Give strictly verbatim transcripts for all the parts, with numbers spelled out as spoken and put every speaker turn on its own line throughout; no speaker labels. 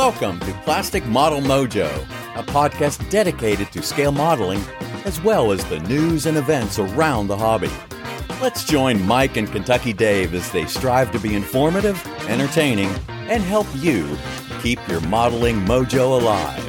Welcome to Plastic Model Mojo, a podcast dedicated to scale modeling, as well as the news and events around the hobby. Let's join Mike and Kentucky Dave as they strive to be informative, entertaining, and help you keep your modeling mojo alive.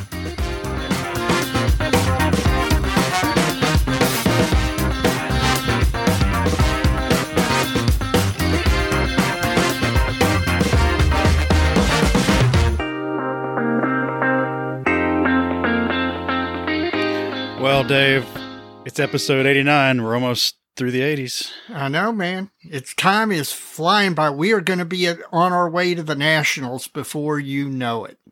Well, Dave, it's episode eighty-nine. We're almost through the eighties.
I know, man. It's time is flying by. We are going to be at, on our way to the Nationals before you know it.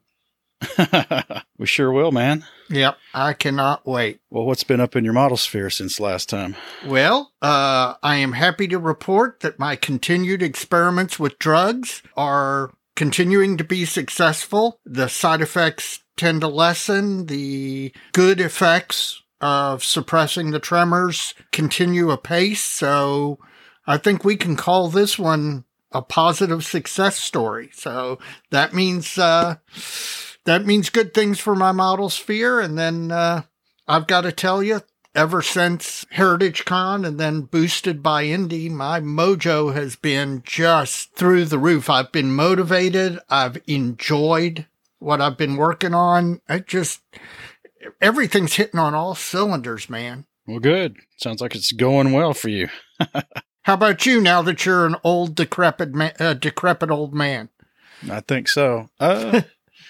We sure will, man.
Yep, I cannot wait.
Well, what's been up in your model sphere since last time?
Well, uh, I am happy to report that my continued experiments with drugs are continuing to be successful. The side effects tend to lessen. The good effects of suppressing the tremors continue apace. So I think we can call this one a positive success story. So that means, uh, that means good things for my model sphere. And then, uh, I've got to tell you, ever since Heritage Con and then boosted by Indy, my mojo has been just through the roof. I've been motivated. I've enjoyed what I've been working on. I just, everything's hitting on all cylinders, man.
Well, good. Sounds like it's going well for you.
How about you now that you're an old, decrepit, ma- uh, decrepit old man?
I think so. Uh,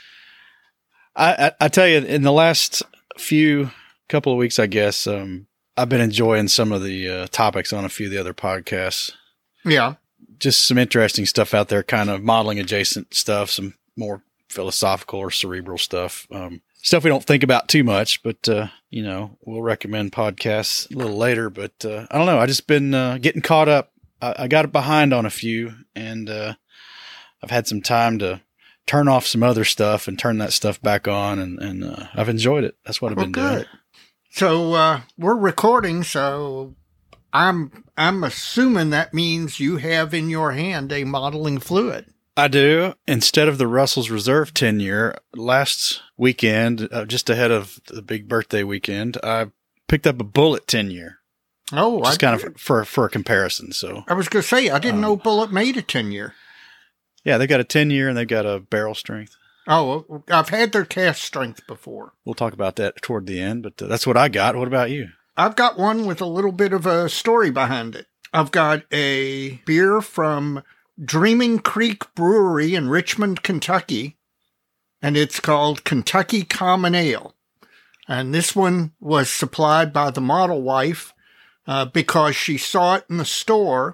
I, I, I tell you, in the last few couple of weeks, I guess, um, I've been enjoying some of the uh, topics on a few of the other podcasts.
Yeah.
Just some interesting stuff out there, kind of modeling adjacent stuff, some more philosophical or cerebral stuff. Um, stuff we don't think about too much, but, uh, you know, we'll recommend podcasts a little later. But uh, I don't know. I just been uh, getting caught up. I, I got behind on a few, and uh, I've had some time to turn off some other stuff and turn that stuff back on, and, and uh, I've enjoyed it. That's what I've
well,
been
good.
doing.
So uh, we're recording, so I'm I'm assuming that means you have in your hand a modeling fluid.
I do. Instead of the Russell's Reserve ten year, last weekend, uh, just ahead of the big birthday weekend, I picked up a Bullet ten year.
Oh,
just
I
kind of for for a comparison. So
I was going to say I didn't
um,
know Bullet made a ten year.
Yeah, they got a ten year and they got a barrel strength.
Oh, I've had their cast strength before.
We'll talk about that toward the end, but uh, that's what I got. What about you?
I've got one with a little bit of a story behind it. I've got a beer from Dreaming Creek Brewery in Richmond, Kentucky, and it's called Kentucky Common Ale. And this one was supplied by the model wife uh, because she saw it in the store.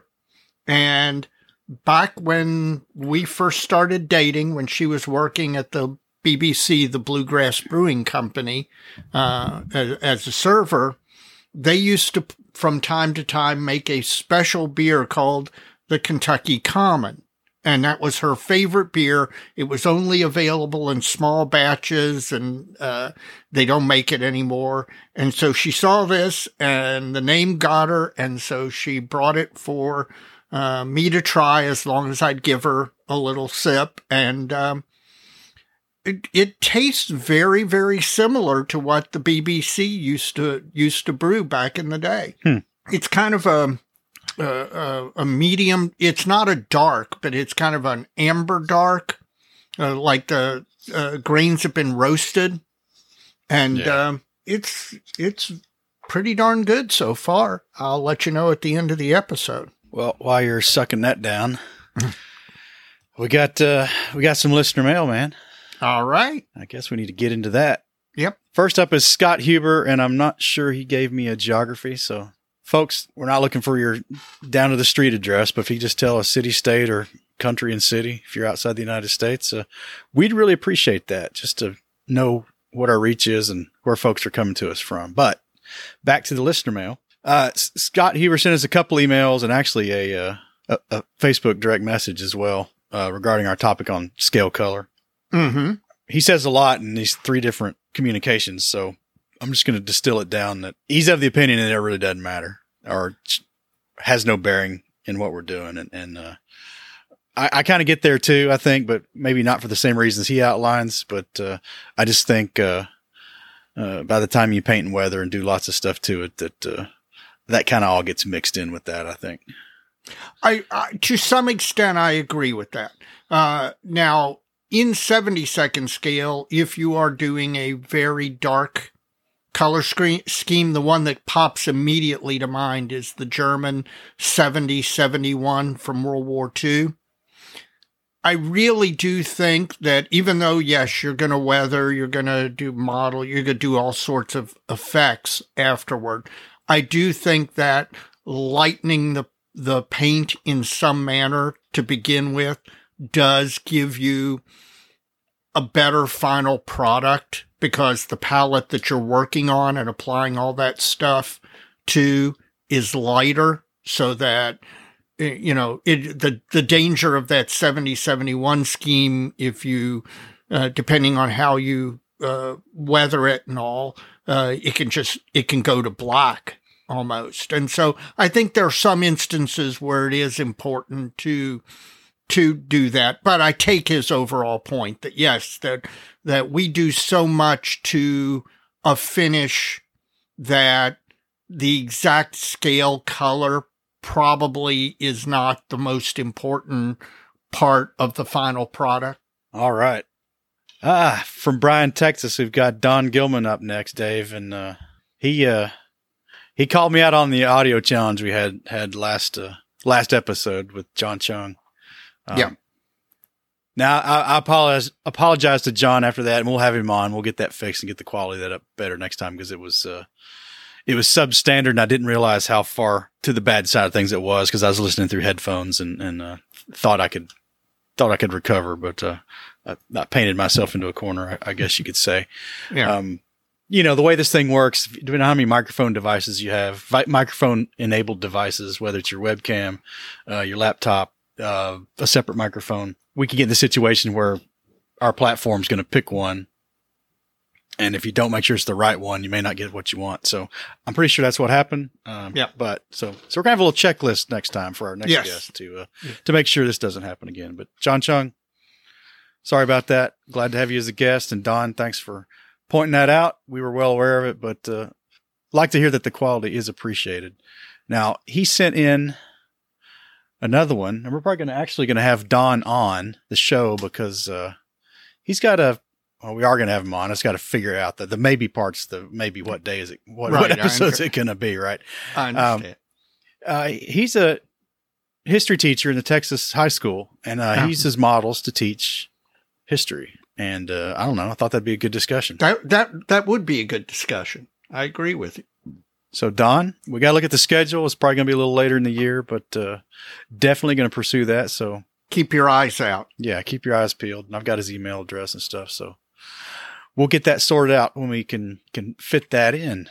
And back when we first started dating, when she was working at the B B C, the Bluegrass Brewing Company, uh, as, as a server, they used to, from time to time, make a special beer called the Kentucky Common. And that was her favorite beer. It was only available in small batches, and uh, they don't make it anymore. And so she saw this, and the name got her, and so she brought it for uh, me to try as long as I'd give her a little sip. And um, it, it tastes very, very similar to what the B B C used to used to brew back in the day.
Hmm.
It's kind of a Uh, a medium. It's not a dark, but it's kind of an amber dark, uh, like the uh, grains have been roasted, and
yeah.
um, it's it's pretty darn good so far. I'll let you know at the end of the episode.
Well, while you're sucking that down, we got uh, we got some listener mail, man.
All right.
I guess we need to get into that.
Yep.
First up is Scott Huber, and I'm not sure he gave me a geography, so. Folks, we're not looking for your down to the street address, but if you just tell a city, state, or country and city, if you're outside the United States, uh, we'd really appreciate that, just to know what our reach is and where folks are coming to us from. But back to the listener mail. Uh, S- Scott Huber sent us a couple emails and actually a, uh, a, a Facebook direct message as well uh, regarding our topic on scale color.
Mm-hmm.
He says a lot in these three different communications, so I'm just going to distill it down that he's of the opinion that it really doesn't matter or has no bearing in what we're doing. And, and, uh, I, I kind of get there too, I think, but maybe not for the same reasons he outlines. But uh, I just think uh, uh, by the time you paint and weather and do lots of stuff to it, that uh, that kind of all gets mixed in with that, I think.
I, I to some extent, I agree with that. Uh, now, in seventy second scale, if you are doing a very dark color screen, scheme, the one that pops immediately to mind is the German seventy seventy-one from World War Two. I really do think that even though, yes, you're going to weather, you're going to do model, you're going to do all sorts of effects afterward, I do think that lightening the, the paint in some manner to begin with does give you a better final product, because the palette that you're working on and applying all that stuff to is lighter, so that, you know, it, the, the danger of that seventy seventy-one scheme, if you, uh, depending on how you, uh, weather it and all, uh, it can just, it can go to black almost. And so I think there are some instances where it is important to, to do that. But I take his overall point that yes, that, that we do so much to a finish that the exact scale color probably is not the most important part of the final product.
All right. Ah, from Bryan, Texas, we've got Don Gilman up next, Dave. And, uh, he, uh, he called me out on the audio challenge we had, had last, uh, last episode with John Chung. Um,
yeah.
Now I, I apologize, apologize to John after that, and we'll have him on. We'll get that fixed and get the quality of that up better next time, because it was, uh, it was substandard, and I didn't realize how far to the bad side of things it was, because I was listening through headphones and, and, uh, thought I could, thought I could recover, but, uh, I, I painted myself into a corner, I, I guess you could say.
Yeah.
Um, you know, the way this thing works, depending on how many microphone devices you have, vi- microphone enabled devices, whether it's your webcam, uh, your laptop, uh, a separate microphone, we could get in the situation where our platform's going to pick one. And if you don't make sure it's the right one, you may not get what you want. So I'm pretty sure that's what happened. Um,
yeah.
But so, so we're gonna have a little checklist next time for our next
yes.
guest to, uh, to make sure this doesn't happen again. But John Chung, sorry about that. Glad to have you as a guest. And Don, thanks for pointing that out. We were well aware of it, but, uh, like to hear that the quality is appreciated. Now, he sent in another one, and we're probably going to actually going to have Don on the show, because, uh, he's got a, well, we are going to have him on. It's got to figure out the, the maybe parts, the maybe what day is it? What,
right,
what episode is it going to be? Right.
I understand.
Um, uh, he's a history teacher in the Texas high school, and, uh, he uses models to teach history. And, uh, I don't know. I thought that'd be a good discussion.
That, that, that would be a good discussion. I agree with you.
So Don, we got to look at the schedule. It's probably going to be a little later in the year, but, uh, definitely going to pursue that. So
keep your eyes out.
Yeah. Keep your eyes peeled. And I've got his email address and stuff. So we'll get that sorted out when we can, can fit that in.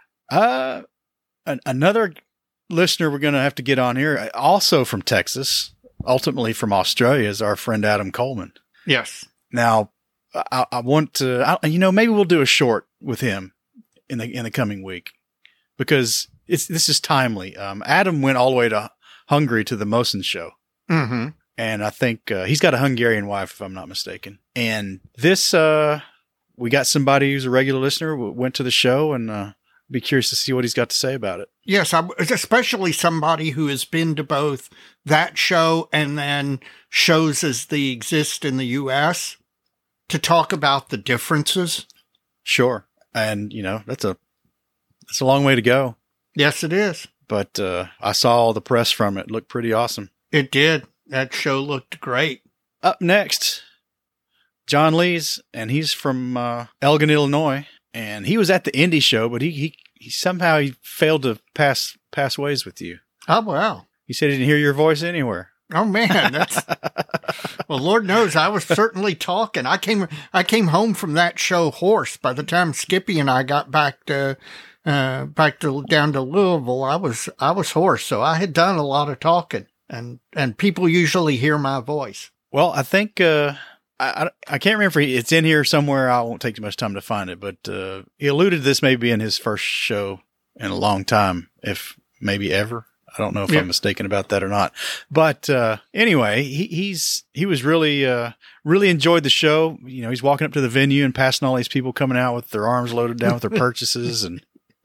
Uh, an, another listener we're going to have to get on here, also from Texas, ultimately from Australia, is our friend Adam Coleman.
Yes.
Now, I, I want to, I, you know, maybe we'll do a short with him in the in the coming week, because it's this is timely. Um, Adam went all the way to Hungary to the Mosen show,
mm-hmm.
and I think uh, he's got a Hungarian wife, if I'm not mistaken. And this, uh, we got somebody who's a regular listener who went to the show, and uh, be curious to see what he's got to say about it.
Yes, I, especially somebody who has been to both that show and then shows as they exist in the U S to talk about the differences.
Sure. And, you know, that's a, that's a long way to go.
Yes, it is.
But, uh, I saw all the press from it. It looked pretty awesome.
It did. That show looked great.
Up next, John Lees, and he's from, uh, Elgin, Illinois, and he was at the indie show, but he, he, he somehow he failed to pass, pass ways with you.
Oh, wow.
He said he didn't hear your voice anywhere.
Oh man, that's well. Lord knows, I was certainly talking. I came, I came home from that show hoarse. By the time Skippy and I got back to, uh, back to down to Louisville, I was, I was hoarse. So I had done a lot of talking, and and people usually hear my voice.
Well, I think uh, I, I I can't remember. If it's in here somewhere. I won't take too much time to find it, but uh, he alluded to this maybe being his first show in a long time, if maybe ever. I don't know if
Yeah.
I'm mistaken about that or not. But uh, anyway, he, he's he was really uh, really enjoyed the show. You know, he's walking up to the venue and passing all these people coming out with their arms loaded down with their purchases, and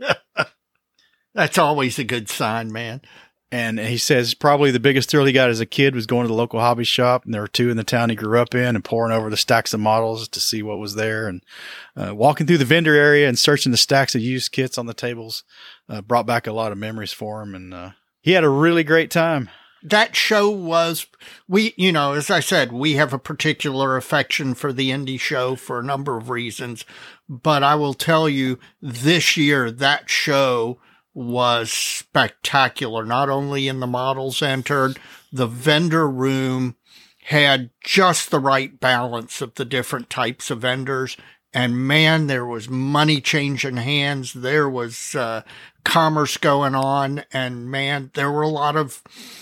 That's always a good sign, man.
and he says probably the biggest thrill he got as a kid was going to the local hobby shop, and there were two in the town he grew up in, and poring over the stacks of models to see what was there, and uh, walking through the vendor area and searching the stacks of used kits on the tables uh, brought back a lot of memories for him, and uh, he had a really great time.
That show was, we, you know, as I said, we have a particular affection for the indie show for a number of reasons. But I will tell you, this year, that show was spectacular. Not only in the models entered, the vendor room had just the right balance of the different types of vendors. And man, there was money changing hands. There was uh, commerce going on. And man, there were a lot of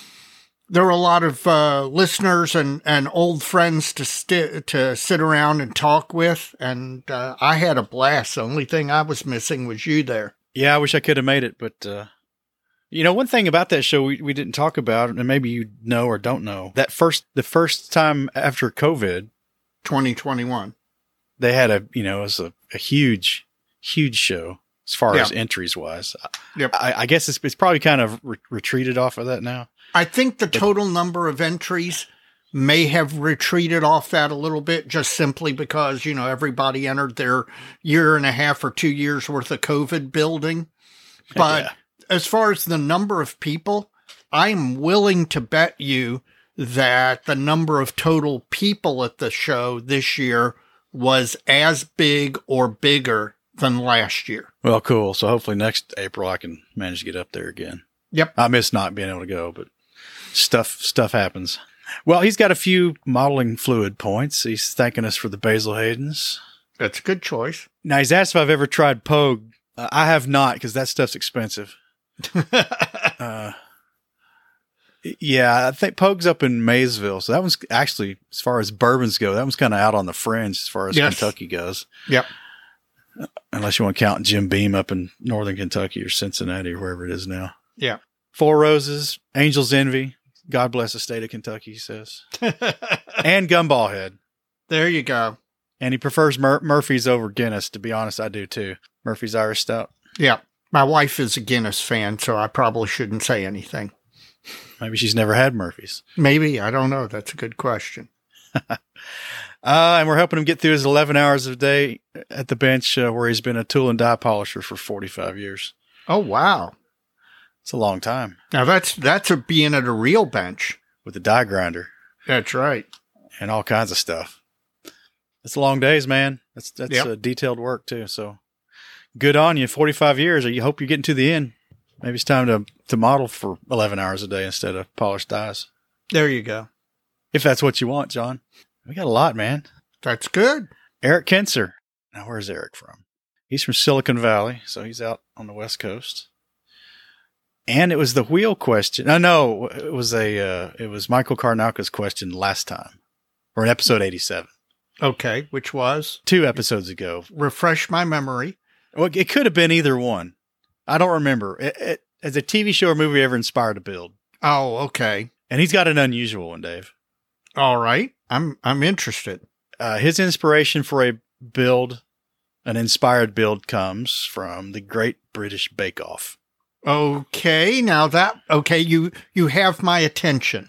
there were a lot of uh, listeners and, and old friends to sti- to sit around and talk with. And uh, I had a blast. The only thing I was missing was you there.
Yeah, I wish I could have made it, but uh, you know, one thing about that show we, we didn't talk about, and maybe you know or don't know, that first the first time after COVID,
twenty twenty-one.
they had a, you know, it was a, a huge, huge show as far
Yeah.
as entries wise.
Yep.
I, I guess it's, it's probably kind of re- retreated off of that now.
I think the total number of entries may have retreated off that a little bit, just simply because, you know, everybody entered their year and a half or two years worth of COVID building. But
Yeah.
as far as the number of people, I'm willing to bet you that the number of total people at the show this year was as big or bigger than last year.
Well, cool. So hopefully next April I can manage to get up there again.
Yep.
I miss not being able to go, but stuff stuff happens. Well, he's got a few modeling fluid points. He's thanking us for the Basil Haydens.
That's a good choice.
Now, he's asked if I've ever tried Pogue. Uh, I have not, because that stuff's expensive. uh, yeah, I think Pogue's up in Maysville. So that one's actually, as far as bourbons go, that one's kind of out on the fringe as far as
Yes.
Kentucky goes.
Yep.
Unless you want to count Jim Beam up in northern Kentucky or Cincinnati or wherever it is now.
Yeah.
Four Roses, Angel's Envy. God bless the state of Kentucky, he says. And Gumball Head.
There you go.
And he prefers Mur- Murphy's over Guinness. To be honest, I do too. Murphy's Irish Stout.
Yeah. My wife is a Guinness fan, so I probably shouldn't say anything.
Maybe she's never had Murphy's.
Maybe. I don't know. That's a good question.
Uh, and we're helping him get through his eleven hours a day at the bench uh, where he's been a tool and die polisher for forty-five years.
Oh, wow.
It's a long time
Now that's that's a being at a real bench.
with a die grinder
That's right.
and all kinds of stuff. It's long days, man. That's that's
Yep.
uh, detailed work too. So good on you. forty-five years. I hope you're getting to the end. Maybe it's time to, to model for eleven hours a day instead of polished dies.
There you go.
If that's what you want, John. We got a lot, man.
That's good.
Eric Kenser. Now, where's Eric from? He's from Silicon Valley, so he's out on the West Coast. And it was the wheel question. No, no, it was a uh, it was Michael Karnauka's question last time, or in episode eighty-seven,
Okay. Which was?
two episodes ago.
Refresh my memory.
Well, it could have been either one. I don't remember. It, it, has a T V show or movie ever inspired a build?
Oh, okay.
And he's got an unusual one, Dave.
All right. I'm I'm interested.
Uh, his inspiration for a build, an inspired build, comes from the Great British Bake Off.
Okay. Now that okay, you you have my attention.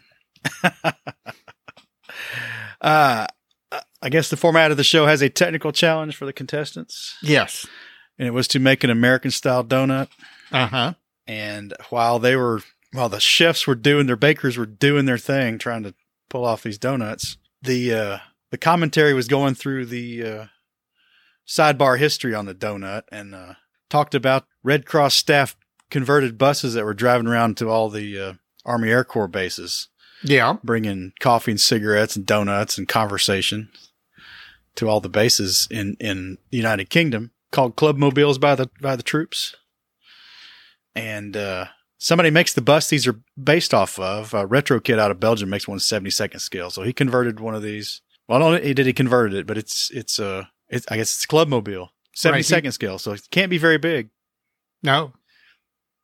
uh, I guess the format of the show has a technical challenge for the contestants,
Yes.
and it was to make an American-style donut.
Uh-huh.
And while they were, while the chefs were doing, their bakers were doing their thing, trying to pull off these donuts, the uh, the commentary was going through the uh, sidebar history on the donut and uh, talked about Red Cross staff converted buses that were driving around to all the uh, Army Air Corps bases,
Yeah.
bringing coffee and cigarettes and donuts and conversation to all the bases in, in the United Kingdom, called Club Mobiles by the by the troops. And uh, somebody makes the bus these are based off of. A retro kid out of Belgium makes one seventy-second scale. So he converted one of these. Well, I don't know, he did he converted it, but it's it's uh it's I guess it's Club Mobile seventy-second scale. So it can't be very big.
No.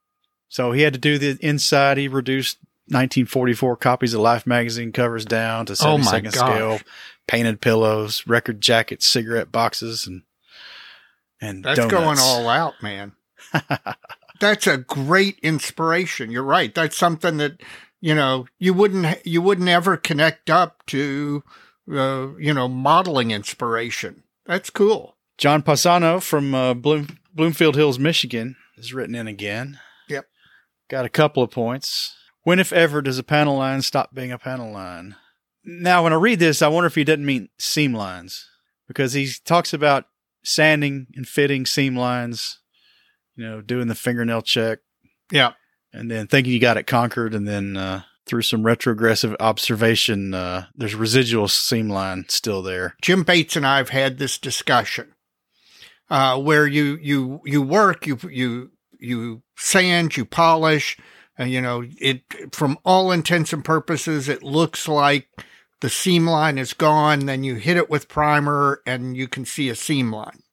So he had to do the inside. He reduced nineteen forty-four copies of Life magazine covers down to seventy-second
Oh my
scale,
gosh.
painted pillows, record jackets, cigarette boxes, and and
That's
donuts.
going all out, man. That's a great inspiration. You're right. That's something that, you know, you wouldn't you wouldn't ever connect up to, uh, you know, modeling inspiration. That's cool.
John Passano from uh, Bloom, Bloomfield Hills, Michigan, is written in again.
Yep.
Got a couple of points. When, if ever, does a panel line stop being a panel line? Now, when I read this, I wonder if he doesn't mean seam lines, because he talks about sanding and fitting seam lines, you know, doing the fingernail check.
Yeah.
And then thinking you got it conquered, and then uh, through some retrogressive observation, uh, there's residual seam line still there.
Jim Bates and I have had this discussion uh, where you you you work, you you you sand, you polish, and you know it. From all intents and purposes, it looks like the seam line is gone. Then you hit it with primer, and you can see a seam line.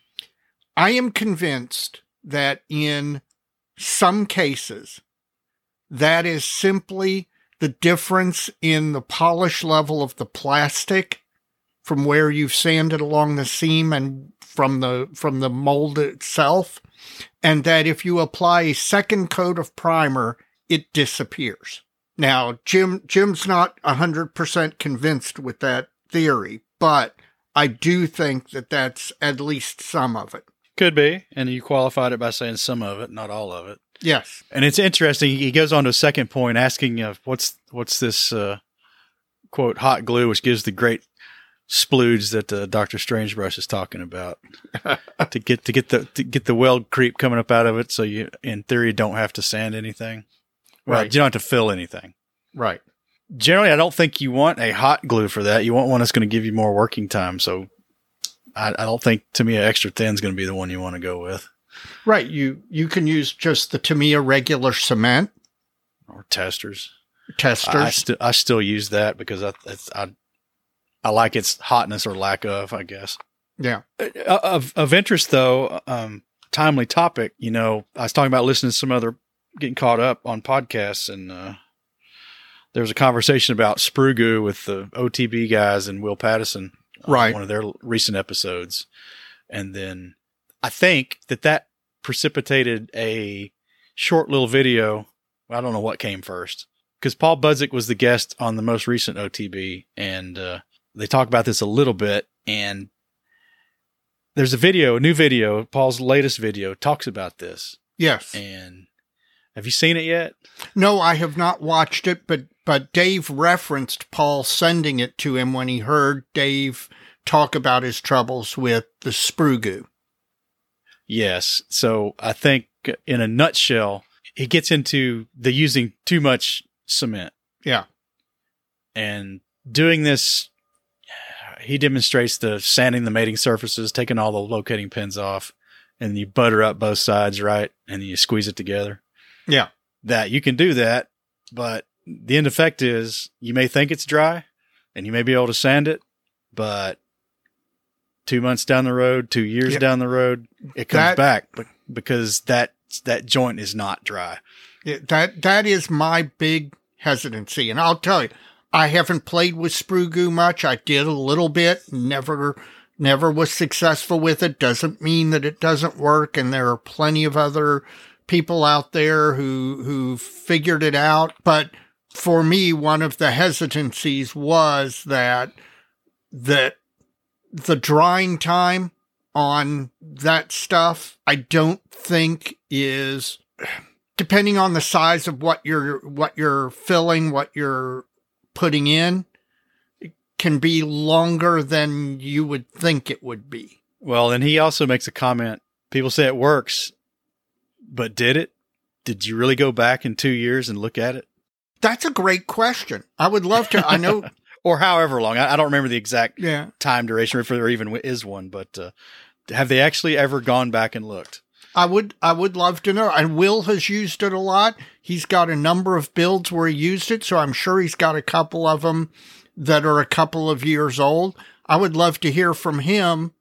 I am convinced that in some cases, that is simply the difference in the polish level of the plastic from where you've sanded along the seam and from the from the mold itself, and that if you apply a second coat of primer, it disappears. Now, Jim Jim's not one hundred percent convinced with that theory, but I do think that that's at least some of it.
Could be. And you qualified it by saying some of it, not all of it.
Yes.
And it's interesting. He goes on to a second point asking, uh, what's, what's this, uh, quote, hot glue, which gives the great splooge that uh, Doctor Strangebrush is talking about to get, to get the, to get the weld creep coming up out of it. So you, in theory, don't have to sand anything. Well,
Right.
you don't have to fill anything.
Right.
Generally, I don't think you want a hot glue for that. You want one that's going to give you more working time. So I, I don't think Tamiya Extra Thin is going to be the one you want to go with.
Right. You you can use just the Tamiya regular cement
Or testers.
testers.
I, I still I still use that because I it's, I I like its hotness or lack of, I guess.
yeah.
Uh, Of of interest though, um, timely topic. You know, I was talking about listening to some other, getting caught up on podcasts, and uh, there was a conversation about sprue goo with the O T B guys and Will Pattison, on
Right.
one of their recent episodes, and then I think that that precipitated a short little video. I don't know what came first, because Paul Budzik was the guest on the most recent O T B, and uh, they talk about this a little bit. And there's a video, a new video, Paul's latest video talks about this.
Yes.
And have you seen it yet?
No, I have not watched it, but but Dave referenced Paul sending it to him when he heard Dave talk about his troubles with the sprue goo.
Yes. So I think in a nutshell, he gets into the using too much cement.
Yeah.
And doing this, he demonstrates the sanding the mating surfaces, taking all the locating pins off, and you butter up both sides, right? And then you squeeze it together.
Yeah.
That you can do that, but the end effect is you may think it's dry and you may be able to sand it, but two months down the road, two years
Yeah.
down the road, it comes
That-
back be- because that, that joint is not dry.
Yeah, that that is my big hesitancy. And I'll tell you, I haven't played with sprue goo much. I did a little bit, never never was successful with it. Doesn't mean that it doesn't work, and there are plenty of other people out there who who figured it out. But for me, one of the hesitancies was that that the drying time on that stuff, I don't think is, depending on the size of what you're what you're filling, what you're putting in, it can be longer than you would think it would be.
Well, and he also makes a comment. People say it works, but did it? Did you really go back in two years and look at it?
That's a great question. I would love to. I know.
Or however long. I, I don't remember the exact
Yeah.
time duration, if there even is one, but uh, have they actually ever gone back and looked?
I would I would love to know. And Will has used it a lot. He's got a number of builds where he used it, so I'm sure he's got a couple of them that are a couple of years old. I would love to hear from him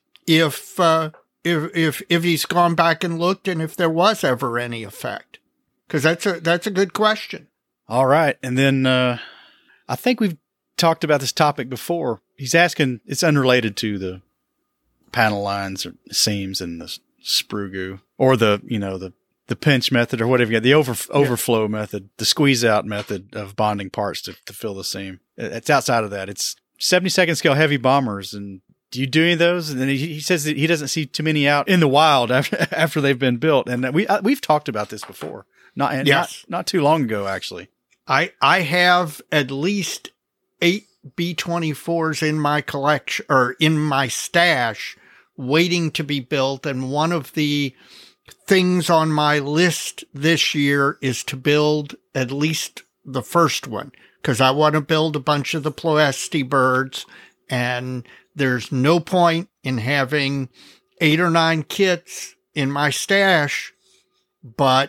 if uh, if if if he's gone back and looked and if there was ever any effect. Because that's a that's a good question.
All right. And then uh, I think we've talked about this topic before. He's asking, it's unrelated to the panel lines or seams and the sprue goo or the, you know, the, the pinch method or whatever you got, the over, yeah. overflow method, the squeeze out method of bonding parts to, to fill the seam. It's outside of that. It's seventy-second scale heavy bombers. And do you do any of those? And then he, he says that he doesn't see too many out in the wild after, after they've been built. And we, uh, we've talked about this before. Not, and
yes.
not, not too long ago, actually.
I, I have at least eight B twenty-fours in my collection or in my stash waiting to be built. And one of the things on my list this year is to build at least the first one, because I want to build a bunch of the Ploesti birds, and there's no point in having eight or nine kits in my stash, but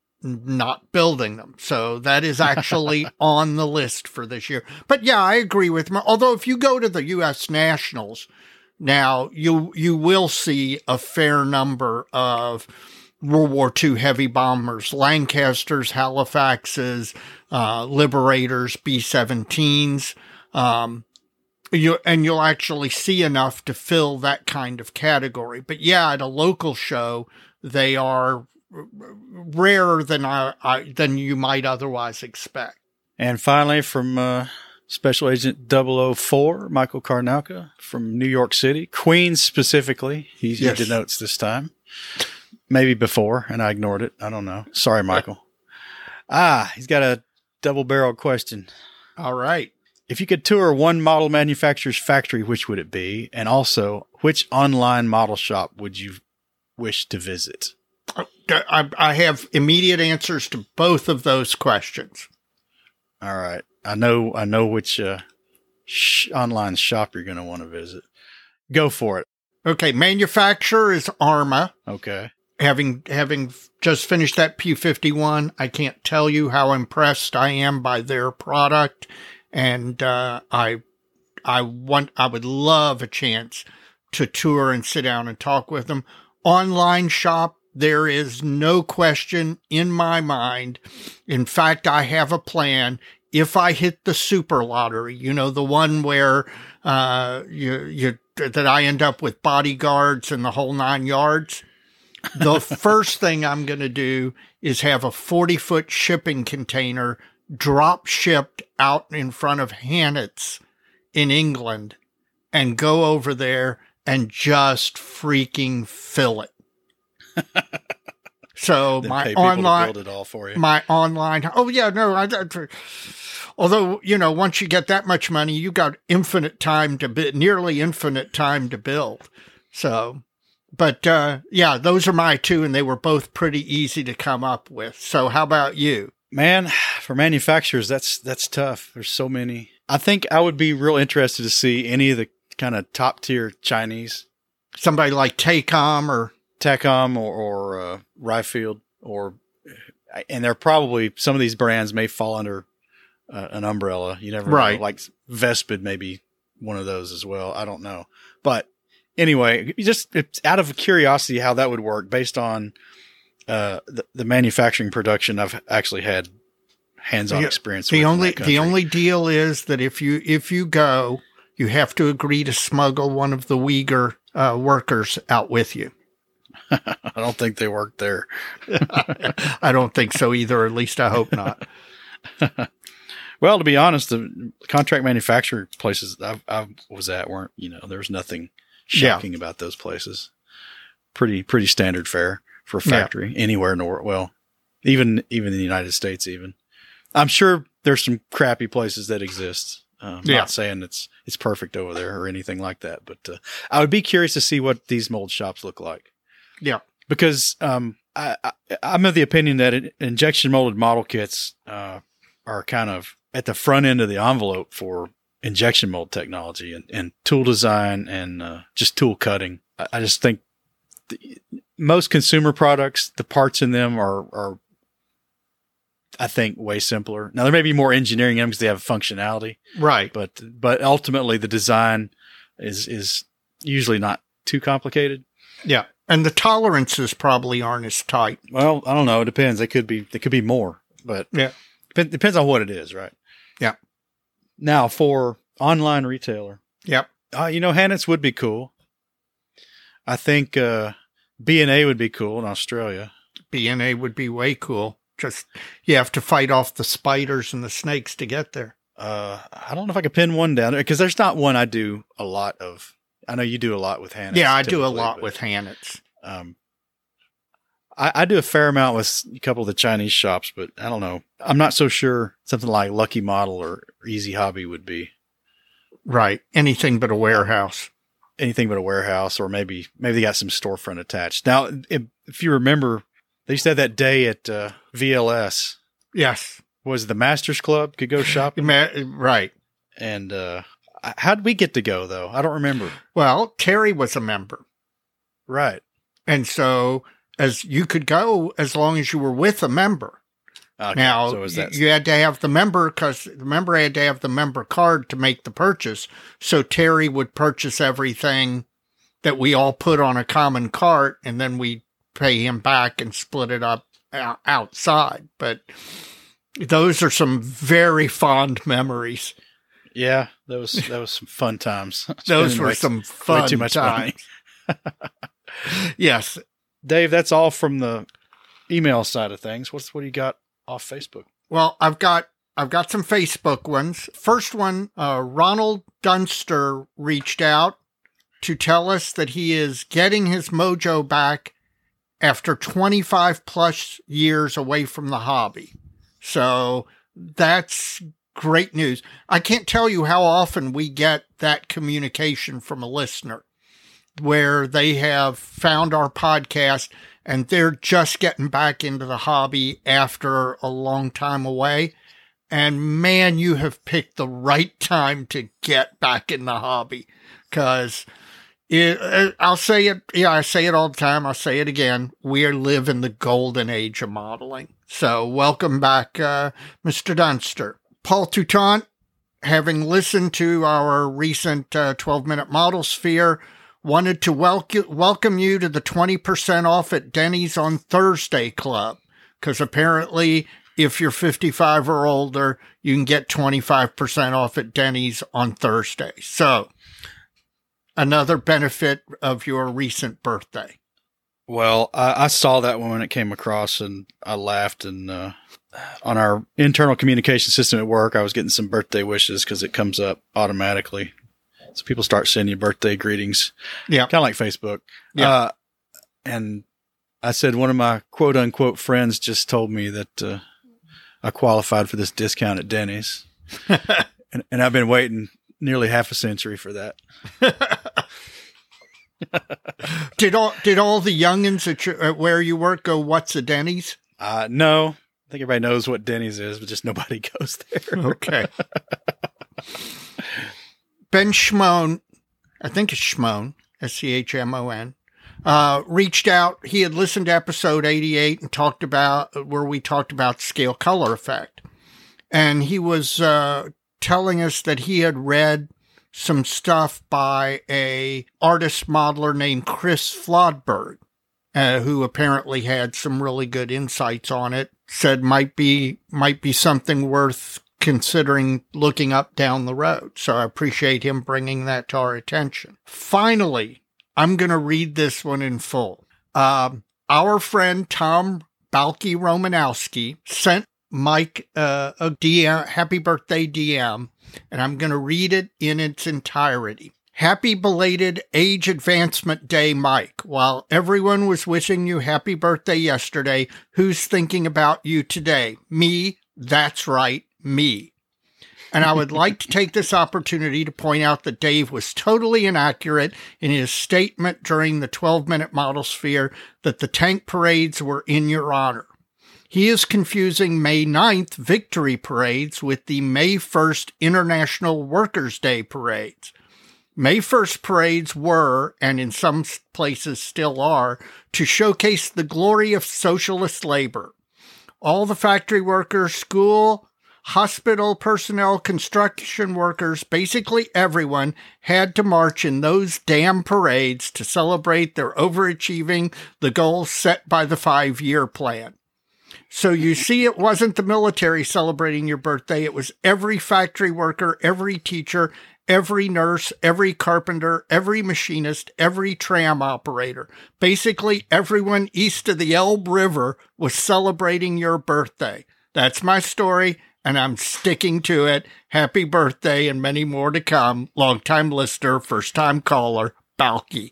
not building them. So that is actually on the list for this year. But yeah, I agree with him. Although if you go to the U S Nationals now, you you will see a fair number of World War Two heavy bombers, Lancasters, Halifaxes, uh, Liberators, B seventeens. Um, you, and you'll actually see enough to fill that kind of category. But yeah, at a local show, they are rarer than I, I than you might otherwise expect.
And finally, from uh, Special Agent double oh four, Michael Karnauka from New York City, Queens specifically. He, yes. he denotes this time, maybe before, and I ignored it. I don't know. Sorry, Michael. Ah, he's got a double-barreled question.
All right.
If you could tour one model manufacturer's factory, which would it be? And also, which online model shop would you wish to visit?
I, I have immediate answers to both of those questions.
All right. I know, I know which uh, sh- online shop you're going to want to visit. Go for it.
Okay. Manufacturer is Arma.
Okay.
Having, having just finished that P fifty-one, I can't tell you how impressed I am by their product. And, uh, I, I want, I would love a chance to tour and sit down and talk with them. Online shop, there is no question in my mind. In fact, I have a plan. If I hit the super lottery, you know, the one where, uh, you, you, that I end up with bodyguards and the whole nine yards, the first thing I'm going to do is have a forty foot shipping container drop shipped out in front of Hannets in England and go over there and just freaking fill it. So
then
my online,
build it all for you.
my online. Oh yeah, no. I, I, although you know, once you get that much money, you got infinite time to build, nearly infinite time to build. So, but uh, yeah, those are my two, and they were both pretty easy to come up with. So, how about you?
Man, for manufacturers, that's that's tough. There's so many. I think I would be real interested to see any of the kind of top tier Chinese,
somebody like Tacom or.
Tacom or, or uh, Ryfield, or and they're probably some of these brands may fall under uh, an umbrella. You never
right.
know. Like Vespid may be one of those as well. I don't know, but anyway, just it's out of curiosity how that would work based on uh, the, the manufacturing production I've actually had hands-on
the,
experience.
The
with
only the only deal is that if you if you go, you have to agree to smuggle one of the Uyghur uh, workers out with you.
I don't think they work there.
I don't think so either. Or at least I hope not.
Well, to be honest, the contract manufacturer places I, I was at weren't, you know, there was nothing shocking yeah. about those places. Pretty, pretty standard fare for a factory yeah. anywhere in the world. Well, even, even in the United States, even. I'm sure there's some crappy places that exist. I'm yeah. not saying it's, it's perfect over there or anything like that, but uh, I would be curious to see what these mold shops look like.
Yeah.
Because um, I, I, I'm of the opinion that it, injection molded model kits uh, are kind of at the front end of the envelope for injection mold technology and, and tool design and uh, just tool cutting. I, I just think the, most consumer products, the parts in them are, are, I think, way simpler. Now, there may be more engineering in them because they have functionality.
Right.
But but ultimately, the design is is usually not too complicated.
Yeah. And the tolerances probably aren't as tight.
Well, I don't know. It depends. They could be. They could be more, but
yeah,
it depends on what it is, right?
Yeah.
Now for online retailer,
yep.
Uh, you know, Hannets would be cool. I think uh, B and A would be cool in Australia.
B and A would be way cool. Just you have to fight off the spiders and the snakes to get there.
Uh, I don't know if I could pin one down because there's not one I do a lot of. I know you do a lot with Hannets.
Yeah, I do a lot but, with Hannets.
Um, I, I do a fair amount with a couple of the Chinese shops, but I don't know. I'm not so sure something like Lucky Model or Easy Hobby would be.
Right. Anything but a warehouse.
Anything but a warehouse, or maybe maybe they got some storefront attached. Now, if, if you remember, they used to have that day at uh, V L S.
Yes.
Was the Masters Club could go shopping?
Right.
And uh, how'd we get to go, though? I don't remember.
Well, Terry was a member.
Right.
And so as you could go as long as you were with a member.
Okay,
now,
so is that...
you had to have the member because the member had to have the member card to make the purchase. So Terry would purchase everything that we all put on a common cart, and then we pay him back and split it up outside. But those are some very fond memories.
Yeah, that was that was some fun times.
Those were some fun
way too much
times. Yes,
Dave, that's all from the email side of things. What's what do you got off Facebook?
Well, I've got I've got some Facebook ones. First one, uh, Ronald Dunster reached out to tell us that he is getting his mojo back after twenty-five plus years away from the hobby. So that's great news. I can't tell you how often we get that communication from a listener where they have found our podcast and they're just getting back into the hobby after a long time away. And man, you have picked the right time to get back in the hobby. Because I'll say it, yeah, I say it all the time. I'll say it again. We live in the golden age of modeling. So welcome back, uh, Mister Dunster. Paul Toutant, having listened to our recent uh, twelve-minute Model Sphere, wanted to welcome welcome you to the twenty percent off at Denny's on Thursday Club, because apparently if you're fifty-five or older, you can get twenty-five percent off at Denny's on Thursday. So another benefit of your recent birthday.
Well, I, I saw that one when it came across and I laughed, and uh, on our internal communication system at work, I was getting some birthday wishes because it comes up automatically. So people start sending you birthday greetings.
Yeah.
Kind of like Facebook.
Yeah. Uh,
and I said, one of my quote unquote friends just told me that uh, I qualified for this discount at Denny's. and, and I've been waiting nearly half a century for that.
did all did all the youngins at, your, at where you work go, what's a Denny's?
Uh, no. I think everybody knows what Denny's is, but just nobody goes there.
Okay. Ben Schmone, I think it's Schmone, S C H M O N, uh, reached out. He had listened to episode eighty-eight and talked about where we talked about scale color effect. And he was uh, telling us that he had read some stuff by a artist modeler named Chris Flodberg, uh, who apparently had some really good insights on it. Said might be might be something worth considering looking up down the road. So I appreciate him bringing that to our attention. Finally, I'm going to read this one in full. Um, our friend Tom Balky Romanowski sent Mike uh, a D M, happy birthday D M, and I'm going to read it in its entirety. Happy belated Age Advancement Day, Mike. While everyone was wishing you happy birthday yesterday, who's thinking about you today? Me. That's right. Me. And I would like to take this opportunity to point out that Dave was totally inaccurate in his statement during the twelve-minute Model Sphere that the tank parades were in your honor. He is confusing May ninth victory parades with the May first International Workers' Day parades. May first parades were, and in some places still are, to showcase the glory of socialist labor. All the factory workers, school, hospital personnel, construction workers, basically everyone had to march in those damn parades to celebrate their overachieving the goals set by the five-year plan. So you see, it wasn't the military celebrating your birthday. It was every factory worker, every teacher, every nurse, every carpenter, every machinist, every tram operator. Basically, everyone east of the Elbe River was celebrating your birthday. That's my story, and I'm sticking to it. Happy birthday, and many more to come. Long-time listener, first-time caller, Balky.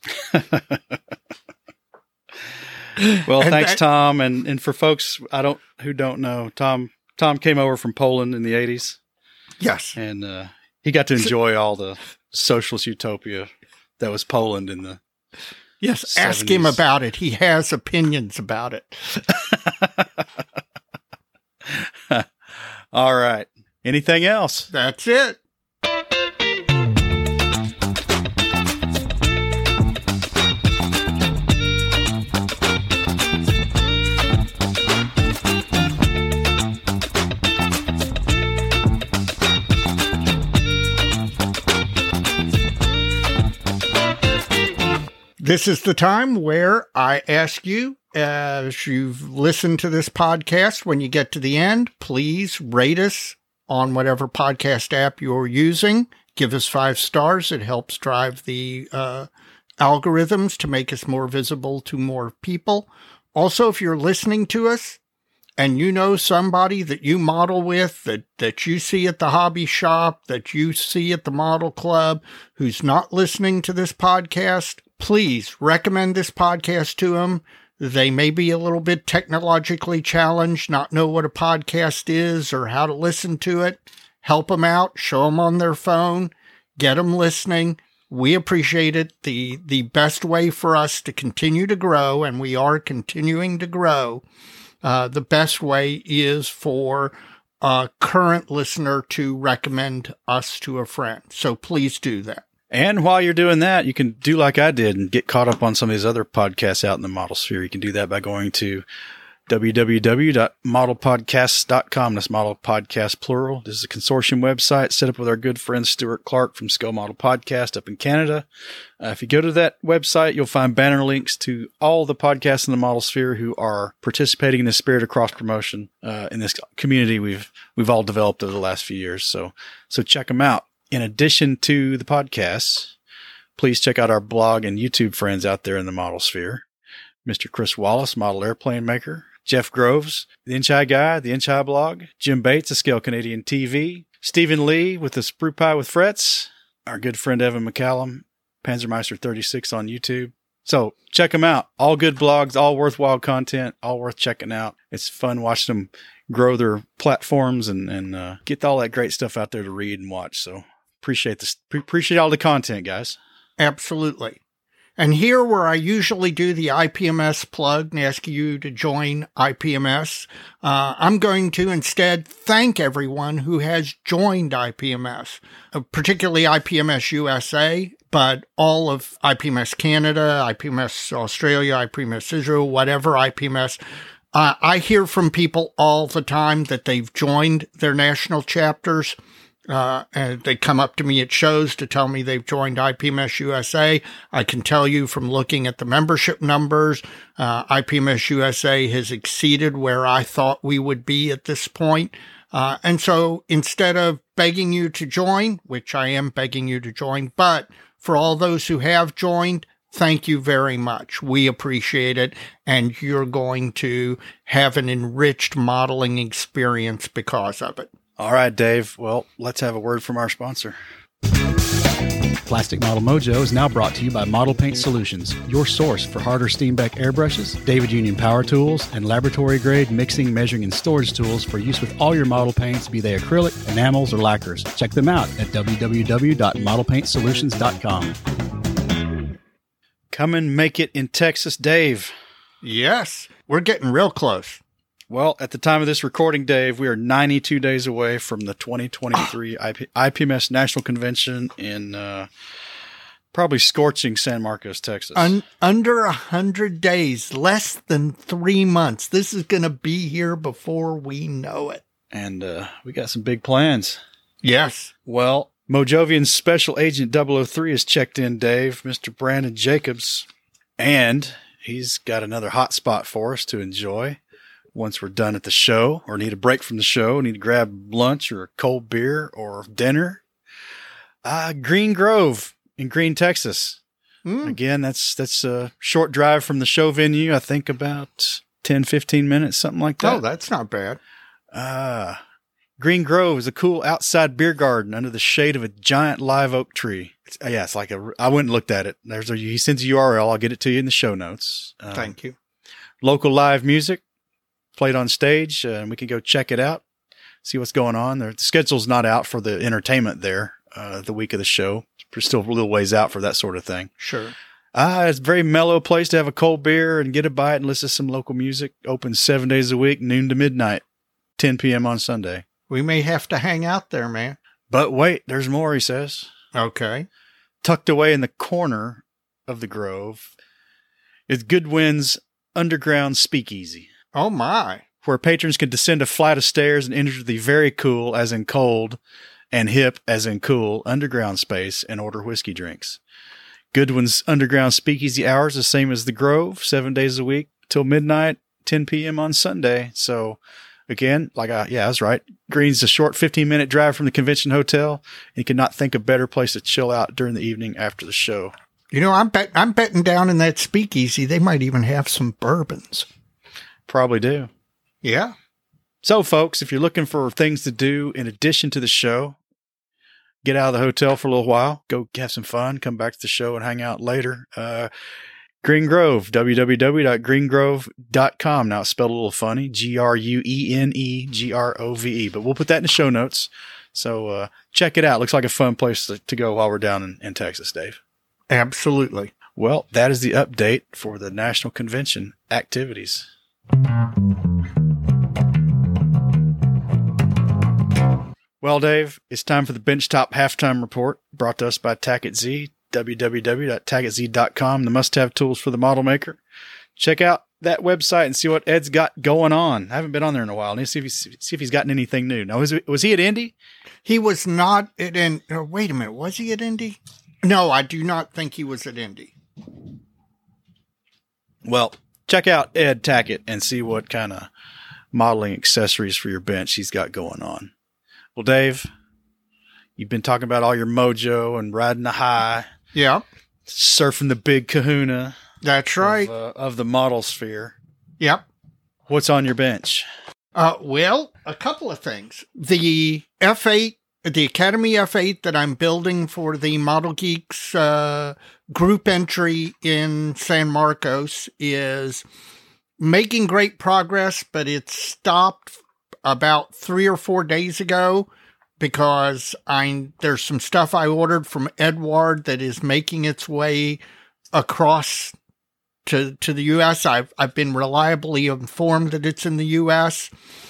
Well,
And
thanks,
that-
Tom. And, and for folks I don't who don't know, Tom Tom came over from Poland in the eighties,
Yes.
and uh, he got to enjoy all the socialist utopia that was Poland in the
Yes, ask him
seventies.
about it. He has opinions about it.
All right. Anything else?
That's it. This is the time where I ask you, as you've listened to this podcast, when you get to the end, please rate us on whatever podcast app you're using. Give us five stars. It helps drive the uh, algorithms to make us more visible to more people. Also, if you're listening to us and you know somebody that you model with, that, that you see at the hobby shop, that you see at the model club, who's not listening to this podcast, please recommend this podcast to them. They may be a little bit technologically challenged, not know what a podcast is or how to listen to it. Help them out, show them on their phone, get them listening. We appreciate it. The, the best way for us to continue to grow, and we are continuing to grow, uh, the best way is for a current listener to recommend us to a friend. So please do that.
And while you're doing that, you can do like I did and get caught up on some of these other podcasts out in the model sphere. You can do that by going to w w w dot model podcasts dot com. That's Model Podcast plural. This is a consortium website set up with our good friend Stuart Clark from Scale Model Podcast up in Canada. Uh, if you go to that website, you'll find banner links to all the podcasts in the model sphere who are participating in the spirit of cross promotion uh, in this community we've we've all developed over the last few years. So so check them out. In addition to the podcasts, please check out our blog and YouTube friends out there in the model sphere. Mister Chris Wallace, model airplane maker. Jeff Groves, the Inch High Guy, the Inch High blog. Jim Bates, of Scale Canadian T V. Stephen Lee with the Sprue Pie with Frets. Our good friend Evan McCallum, Panzermeister thirty-six on YouTube. So check them out. All good blogs, all worthwhile content, all worth checking out. It's fun watching them grow their platforms and, and uh, get all that great stuff out there to read and watch. So appreciate this. Appreciate all the content, guys.
Absolutely. And here where I usually do the I P M S plug and ask you to join I P M S, uh, I'm going to instead thank everyone who has joined I P M S, uh, particularly I P M S U S A, but all of I P M S Canada, I P M S Australia, I P M S Israel, whatever I P M S. Uh, I hear from people all the time that they've joined their national chapters. Uh, and they come up to me at shows to tell me they've joined I P M S U S A. I can tell you from looking at the membership numbers, uh, I P M S U S A has exceeded where I thought we would be at this point. Uh, and so instead of begging you to join, which I am begging you to join, but for all those who have joined, thank you very much. We appreciate it. And you're going to have an enriched modeling experience because of it.
All right, Dave. Well, let's have a word from our sponsor.
Plastic Model Mojo is now brought to you by Model Paint Solutions, your source for Harder Steenbeck airbrushes, David Union power tools, and laboratory-grade mixing, measuring, and storage tools for use with all your model paints, be they acrylic, enamels, or lacquers. Check them out at w w w dot model paint solutions dot com.
Come and make it in Texas, Dave.
Yes, we're getting real close.
Well, at the time of this recording, Dave, we are ninety-two days away from the twenty twenty-three I P- I P M S National Convention in uh, probably scorching San Marcos, Texas.
Un- under a hundred days, less than three months. This is going to be here before we know it.
and uh, we got some big plans.
Yes.
Well, Mojovian's Special Agent double oh three has checked in, Dave, Mister Brandon Jacobs, and he's got another hot spot for us to enjoy once we're done at the show, or need a break from the show, need to grab lunch or a cold beer or dinner. Uh, Green Grove in Green, Texas.
Mm.
Again, that's that's a short drive from the show venue. I think about ten, fifteen minutes, something like that.
Oh, that's not bad.
Uh, Green Grove is a cool outside beer garden under the shade of a giant live oak tree. It's, uh, yeah, it's like a, I went and looked at it. There's a, he sends a U R L. I'll get it to you in the show notes. Uh,
Thank you.
Local live music played on stage, uh, and we can go check it out, see what's going on there. The schedule's not out for the entertainment there, uh, the week of the show. We're still a little ways out for that sort of thing.
Sure.
Uh, it's a very mellow place to have a cold beer and get a bite and listen to some local music. Open seven days a week, noon to midnight, ten p.m. on Sunday.
We may have to hang out there, man.
But wait, there's more, he says.
Okay.
Tucked away in the corner of the Grove is Goodwin's Underground Speakeasy,
Oh, my.
where patrons can descend a flight of stairs and enter the very cool, as in cold, and hip, as in cool, underground space and order whiskey drinks. Goodwin's Underground Speakeasy hours the same as the Grove, seven days a week till midnight, ten p.m. on Sunday. So, again, like I, yeah, I was right. Green's a short fifteen minute drive from the convention hotel, and you cannot think of a better place to chill out during the evening after the show.
You know, I'm bet I'm betting down in that speakeasy. They might even have some bourbons.
Probably do.
Yeah.
So, folks, if you're looking for things to do in addition to the show, get out of the hotel for a little while, go have some fun, come back to the show and hang out later. Uh, Green Grove, w w w dot green grove dot com. Now it's spelled a little funny, G R U E N E G R O V E, but we'll put that in the show notes. So uh, check it out. Looks like a fun place to, to go while we're down in, in Texas, Dave.
Absolutely.
Well, that is the update for the National Convention activities. Well, Dave, it's time for the Benchtop Halftime Report, brought to us by Tackett Z, w w w dot tackett z dot com, the must-have tools for the model maker. Check out that website and see what Ed's got going on. I haven't been on there in a while. I need to see if he's, see if he's gotten anything new. Now, was, was he at Indy?
He was not at in. Oh, wait a minute. Was he at Indy? No, I do not think he was at Indy.
Well, check out Ed Tackett and see what kind of modeling accessories for your bench he's got going on. Well, Dave, you've been talking about all your mojo and riding the high.
Yeah.
Surfing the big kahuna.
That's right.
Of, uh, of the model sphere.
Yep.
What's on your bench?
Uh, well, a couple of things. The F eight, the Academy F eight that I'm building for the Model Geeks uh, group entry in San Marcos is making great progress, but it stopped about three or four days ago because I there's some stuff I ordered from Edward that is making its way across to to the U S. I've I've been reliably informed that it's in the U S.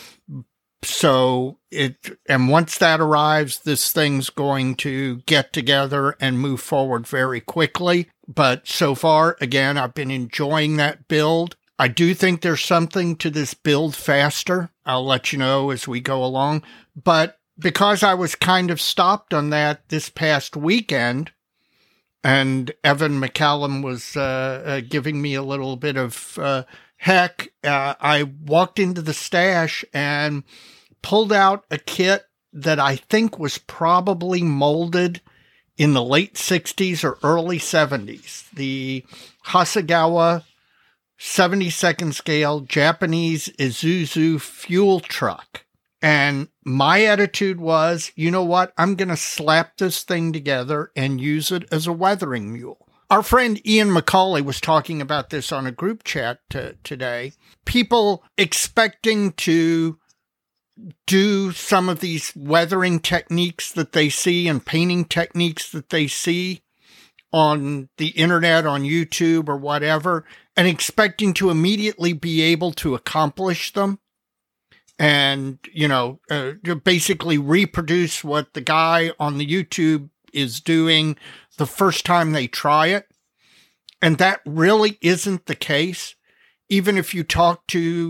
So it and once that arrives, this thing's going to get together and move forward very quickly. But so far, again, I've been enjoying that build. I do think there's something to this build faster. I'll let you know as we go along. But because I was kind of stopped on that this past weekend, and Evan McCallum was uh, uh, giving me a little bit of uh, heck, uh, I walked into the stash and pulled out a kit that I think was probably molded in the late sixties or early seventies. The Hasegawa seventy-second scale Japanese Isuzu fuel truck. And my attitude was, you know what? I'm going to slap this thing together and use it as a weathering mule. Our friend Ian McCauley was talking about this on a group chat t- today. People expecting to do some of these weathering techniques that they see and painting techniques that they see on the internet, on YouTube or whatever, and expecting to immediately be able to accomplish them. And, you know, uh, basically reproduce what the guy on the YouTube is doing the first time they try it. And that really isn't the case. Even if you talk to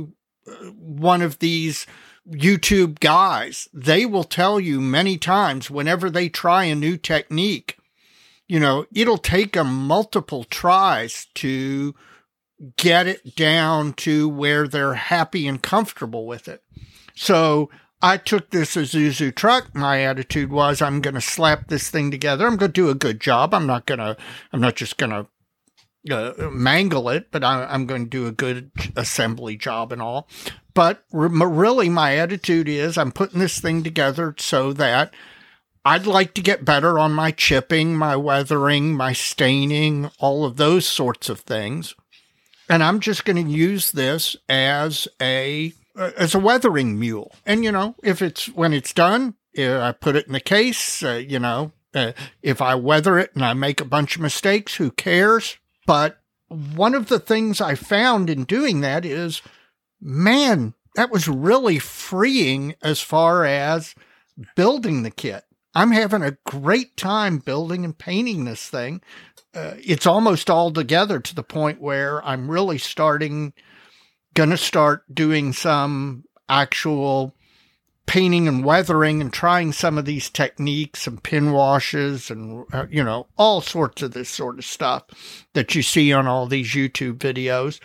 one of these YouTube guys. They will tell you many times whenever they try a new technique, you know, it'll take them multiple tries to get it down to where they're happy and comfortable with it. So I took this Isuzu truck. My attitude was, I'm going to slap this thing together. I'm going to do a good job. I'm not going to, I'm not just going to uh, mangle it, but I, I'm going to do a good assembly job and all. But re- really my attitude is I'm putting this thing together so that I'd like to get better on my chipping, my weathering, my staining, all of those sorts of things. And I'm just going to use this as a as a weathering mule. And, you know, if it's when it's done, I put it in the case, uh, you know, uh, if I weather it and I make a bunch of mistakes, who cares? But one of the things I found in doing that is, man, that was really freeing as far as building the kit. I'm having a great time building and painting this thing. Uh, it's almost all together to the point where I'm really starting, going to start doing some actual painting and weathering and trying some of these techniques and pin washes and, uh, you know, all sorts of this sort of stuff that you see on all these YouTube videos.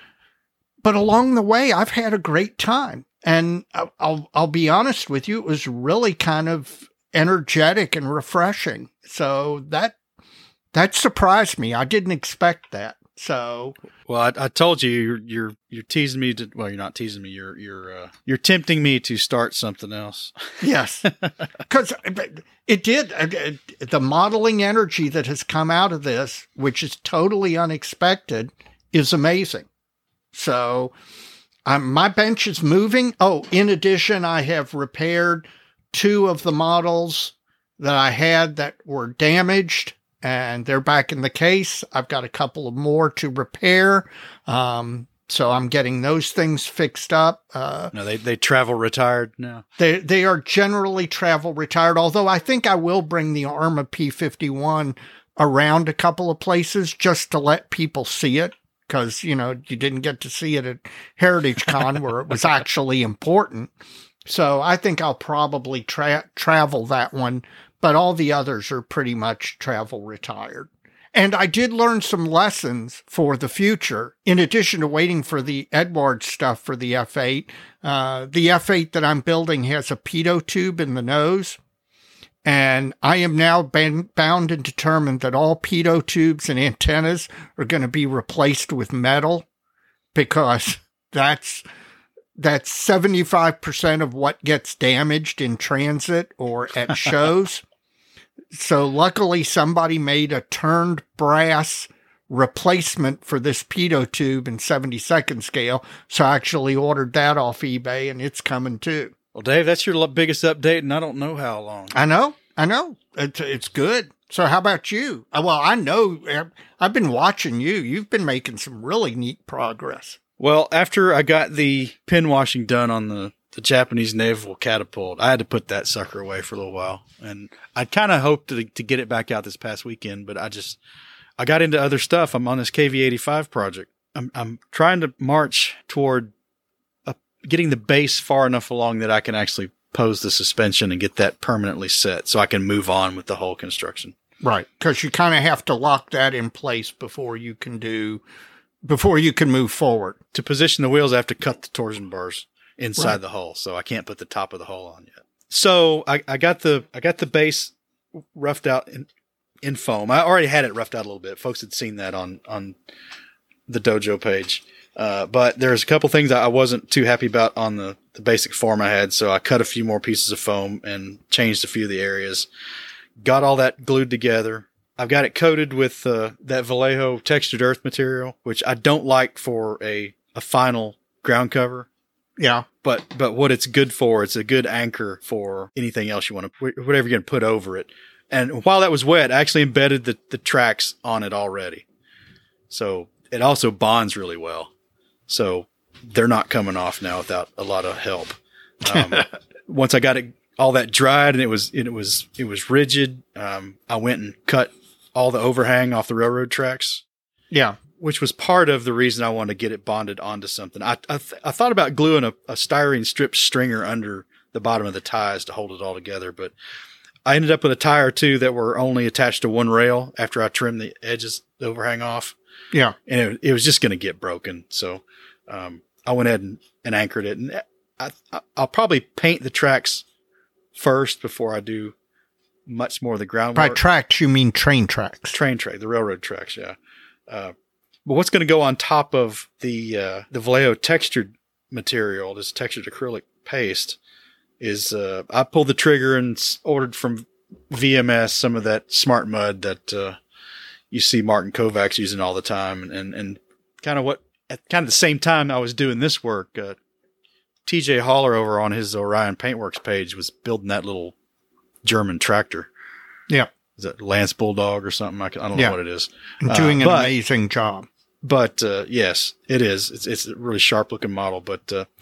But along the way, I've had a great time. And I'll, I'll, I'll be honest with you, it was really kind of energetic and refreshing. So that, that surprised me. I didn't expect that. So,
well, I, I told you you're you're you're teasing me to. Well, you're not teasing me. You're you're uh, you're tempting me to start something else.
Yes, because it did. The modeling energy that has come out of this, which is totally unexpected, is amazing. So, um, my bench is moving. Oh, in addition, I have repaired two of the models that I had that were damaged, and they're back in the case. I've got a couple of more to repair. Um, so I'm getting those things fixed up. Uh,
no, they, they travel retired now.
They, they are generally travel retired, although I think I will bring the Arrma P fifty-one around a couple of places just to let people see it. Cause, you know, you didn't get to see it at Heritage Con where it was actually important. So I think I'll probably tra- travel that one, but all the others are pretty much travel retired. And I did learn some lessons for the future. In addition to waiting for the Edwards stuff for the F eight, uh, the F eight that I'm building has a pitot tube in the nose. And I am now ban- bound and determined that all pitot tubes and antennas are going to be replaced with metal, because that's that's seventy-five percent of what gets damaged in transit or at shows. So luckily somebody made a turned brass replacement for this pitot tube in seventy-second scale. So I actually ordered that off eBay, and it's coming too.
Well, Dave, that's your biggest update, and I don't know how long.
I know. I know. It's, it's good. So how about you? Well, I know. I've been watching you. You've been making some really neat progress.
Well, after I got the pin washing done on the, the Japanese naval catapult, I had to put that sucker away for a little while. And I kind of hoped to, to get it back out this past weekend, but I just, I got into other stuff. I'm on this K V eighty-five project. I'm, I'm trying to march toward a, getting the base far enough along that I can actually pose the suspension and get that permanently set so I can move on with the whole construction.
Right. Because you kind of have to lock that in place before you can do, before you can move forward.
To position the wheels, I have to cut the torsion bars inside
Right.
the hull, so I can't put the top of the hull on yet. So I, I got the I got the base roughed out in, in foam. I already had it roughed out a little bit. Folks had seen that on, on the dojo page. Uh, but there's a couple things I wasn't too happy about on the, the basic form I had, so I cut a few more pieces of foam and changed a few of the areas. Got all that glued together. I've got it coated with uh, that Vallejo textured earth material, which I don't like for a, a final ground cover.
Yeah.
But but what it's good for, it's a good anchor for anything else you want to, whatever you're going to put over it. And while that was wet, I actually embedded the, the tracks on it already. So it also bonds really well. So they're not coming off now without a lot of help. Um, once I got it, all that dried and it was, it was, it was rigid. Um, I went and cut all the overhang off the railroad tracks.
Yeah.
which was part of the reason I wanted to get it bonded onto something. I I, th- I thought about gluing a, a styrene strip stringer under the bottom of the ties to hold it all together, but I ended up with a tie or two that were only attached to one rail after I trimmed the edges, the overhang off.
Yeah.
And it, it was just going to get broken. So um, I went ahead and, and anchored it. And I, I, I'll probably paint the tracks first before I do much more of the groundwork.
By tracks, you mean train tracks.
Train track, the railroad tracks, yeah. Uh, but what's going to go on top of the uh, the Vallejo textured material, this textured acrylic paste, is uh, I pulled the trigger and ordered from V M S some of that smart mud that uh, you see Martin Kovacs using all the time. And, and, and kind of what, at kind of the same time I was doing this work, uh, T J Haller over on his Orion Paintworks page was building that little German tractor.
Yeah.
Is that Lance Bulldog or something? I, can, I don't
yeah.
know what it is.
Doing
uh,
an
but,
amazing job.
But uh, yes, it is. It's, it's a really sharp looking model, but uh,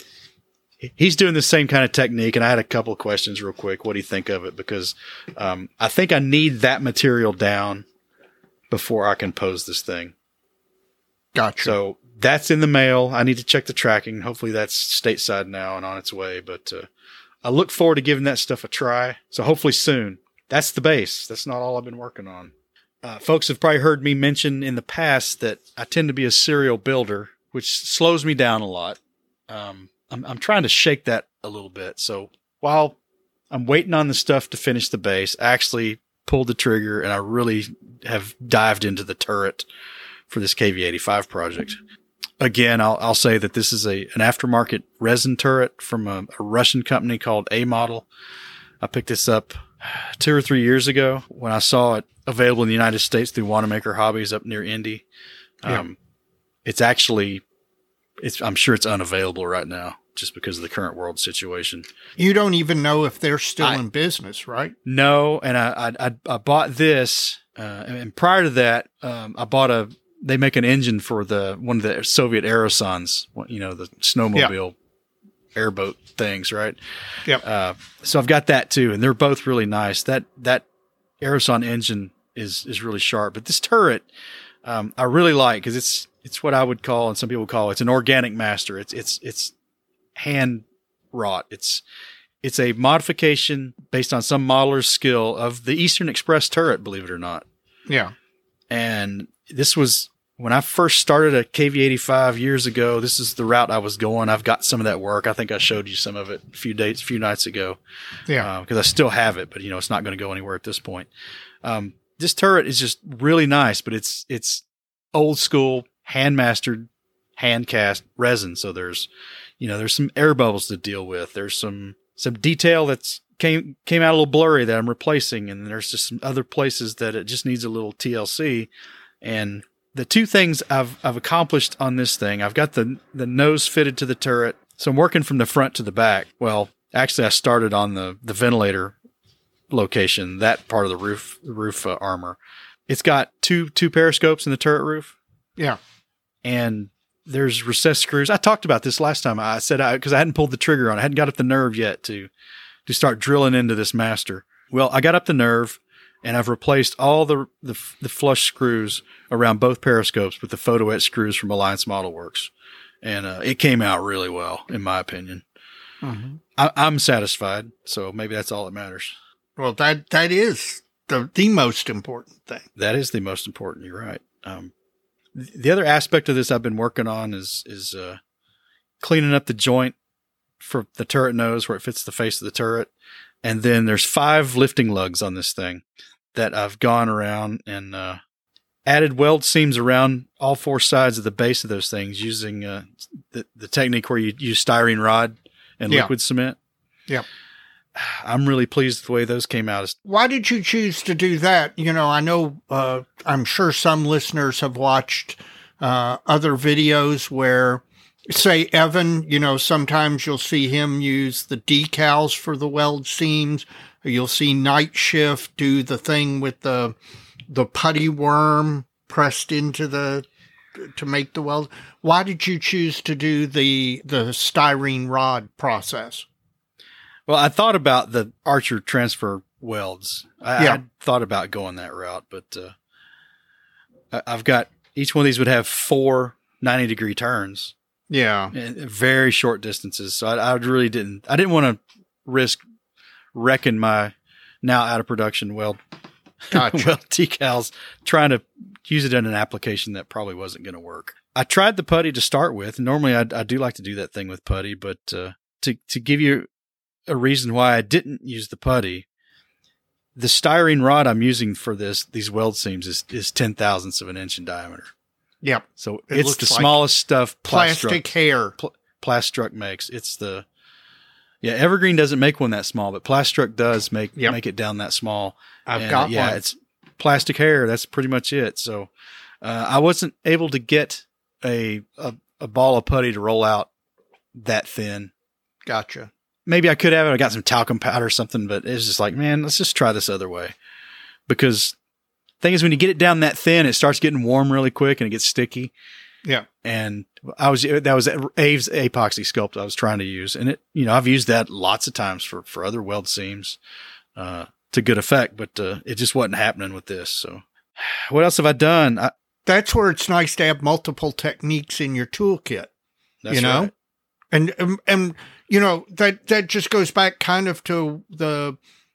he's doing the same kind of technique. And I had a couple of questions real quick. What do you think of it? Because um, I think I need that material down before I can pose this thing.
Gotcha.
So that's in the mail. I need to check the tracking. Hopefully that's stateside now and on its way. But uh, I look forward to giving that stuff a try. So hopefully soon. That's the base. That's not all I've been working on. Uh, folks have probably heard me mention in the past that I tend to be a serial builder, which slows me down a lot. Um, I'm, I'm trying to shake that a little bit. So while I'm waiting on the stuff to finish the base, I actually pulled the trigger and I really have dived into the turret for this K V eighty-five project. Again, I'll, I'll say that this is a an aftermarket resin turret from a, a Russian company called A-Model. I picked this up two or three years ago when I saw it available in the United States through Wanamaker Hobbies up near Indy. Um, yeah. It's actually, it's, I'm sure it's unavailable right now just because of the current world situation.
You don't even know if they're still
I,
in business, right?
No. And I, I, I bought this, uh, and prior to that, um, I bought a, they make an engine for the, one of the Soviet Aerosans, you know, the snowmobile yeah. airboat things, right?
Yep.
Uh, so I've got that too, and they're both really nice. That, that Aeroson engine is, is really sharp, but this turret, um, I really like because it's, it's what I would call, and some people call it's an organic master. It's, it's, it's hand wrought. It's, it's a modification based on some modeler's skill of the Eastern Express turret, believe it or not.
Yeah.
And this was, when I first started at K V eighty-five years ago, this is the route I was going. I've got some of that work. I think I showed you some of it a few days, a few nights ago.
Yeah.
Because uh, I still have it, but you know, it's not going to go anywhere at this point. Um, this turret is just really nice, but it's, it's old school, hand mastered, hand cast resin. So there's, you know, there's some air bubbles to deal with. There's some, some detail that's came, came out a little blurry that I'm replacing. And there's just some other places that it just needs a little T L C. And the two things I've I've accomplished on this thing, I've got the the nose fitted to the turret, so I'm working from the front to the back. Well, actually, I started on the, the ventilator location, that part of the roof the roof uh, armor. It's got two two periscopes in the turret roof.
Yeah,
and there's recessed screws. I talked about this last time. I said I because I hadn't pulled the trigger on it, I hadn't got up the nerve yet to to start drilling into this master. Well, I got up the nerve. And I've replaced all the, the the flush screws around both periscopes with the photo etch screws from Alliance Model Works. And uh, it came out really well, in my opinion. Mm-hmm. I, I'm satisfied, so maybe that's all that matters.
Well, that that is the, the most important thing.
That is the most important, you're right. Um, th- the other aspect of this I've been working on is, is uh, cleaning up the joint for the turret nose where it fits the face of the turret. And then there's five lifting lugs on this thing that I've gone around and uh, added weld seams around all four sides of the base of those things using uh, the, the technique where you use styrene rod and
yeah.
liquid cement.
Yeah.
I'm really pleased with the way those came out.
Why did you choose to do that? You know, I know, uh, I'm sure some listeners have watched uh, other videos where, say, Evan, you know, sometimes you'll see him use the decals for the weld seams. You'll see Night Shift do the thing with the the putty worm pressed into the to make the weld. Why did you choose to do the the styrene rod process?
Well, I thought about the Archer transfer welds. I,
yeah.
I thought about going that route, but uh, I, I've got each one of these would have four ninety degree turns.
Yeah.
And very short distances. So I, I really didn't, I didn't want to risk wrecking my now out of production weld,
Gotcha.
weld decals, trying to use it in an application that probably wasn't going to work. I tried the putty to start with. Normally I, I do like to do that thing with putty, but, uh, to, to give you a reason why I didn't use the putty, the styrene rod I'm using for this, these weld seams is, is ten thousandths of an inch in diameter.
Yep.
So
It
it's
looks
the
like
smallest stuff
Plastic
Plastruct,
hair.
Pl- Plastruct makes. It's the, yeah, Evergreen doesn't make one that small, but Plastruct does make,
Yep.
make it down that small.
I've
And,
got
uh, yeah,
one.
it's plastic hair. That's pretty much it. So, uh, I wasn't able to get a, a, a ball of putty to roll out that thin.
Gotcha.
Maybe I could have it. I got some talcum powder or something, but it's just like, man, let's just try this other way. Because thing is, when you get it down that thin, it starts getting warm really quick and it gets sticky.
Yeah.
And I was, that was Abe's epoxy sculpt I was trying to use. And it, you know, I've used that lots of times for, for other weld seams, uh, to good effect, but, uh, it just wasn't happening with this. So what else have I done? I,
That's where it's nice to have multiple techniques in your toolkit.
that's
you know?
right.
And, and, and, you know, that, that just goes back kind of to the,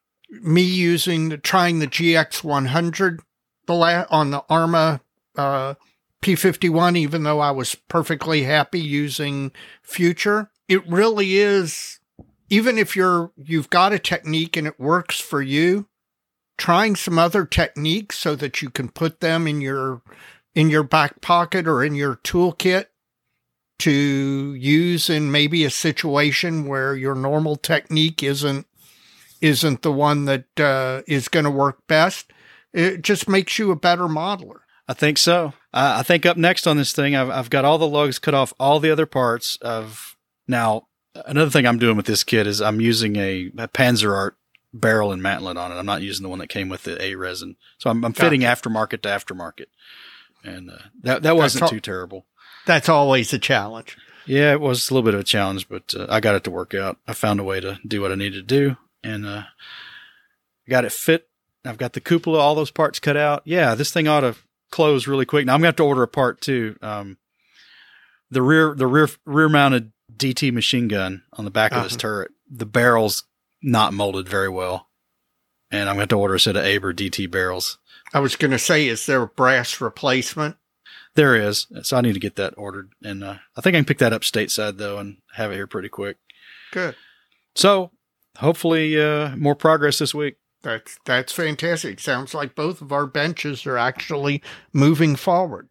me using, the, trying the G X one hundred the la- on the Arma, uh, P fifty-one, even though I was perfectly happy using Future. It really is, even if you're, you've got a technique and it works for you, trying some other techniques so that you can put them in your, in your back pocket or in your toolkit to use in maybe a situation where your normal technique isn't, isn't the one that, uh, is going to work best. It just makes you a better modeler.
I think so. Uh, I think up next on this thing, I've, I've got all the lugs cut off, all the other parts of now. Another thing I'm doing with this kit is I'm using a, a PanzerArt barrel and mantlet on it. I'm not using the one that came with the A resin. So I'm, I'm fitting aftermarket to aftermarket. And, uh, that, that wasn't
all-
too terrible.
That's always a challenge.
Yeah, it was a little bit of a challenge, but, uh, I got it to work out. I found a way to do what I needed to do and, uh, got it fit. I've got the cupola, all those parts cut out. Yeah, this thing ought to close really quick. Now I'm going to have to order a part too. Um, the rear, the rear, rear mounted D T machine gun on the back of this
Uh-huh.
turret, the barrel's not molded very well. And I'm going to have to order a set of Aber D T barrels.
I was going to say, is there a brass replacement?
There is. So I need to get that ordered. And, uh, I think I can pick that up stateside though and have it here pretty quick.
Good.
So hopefully, uh, more progress this week.
That's, that's fantastic. Sounds like both of our benches are actually moving forward.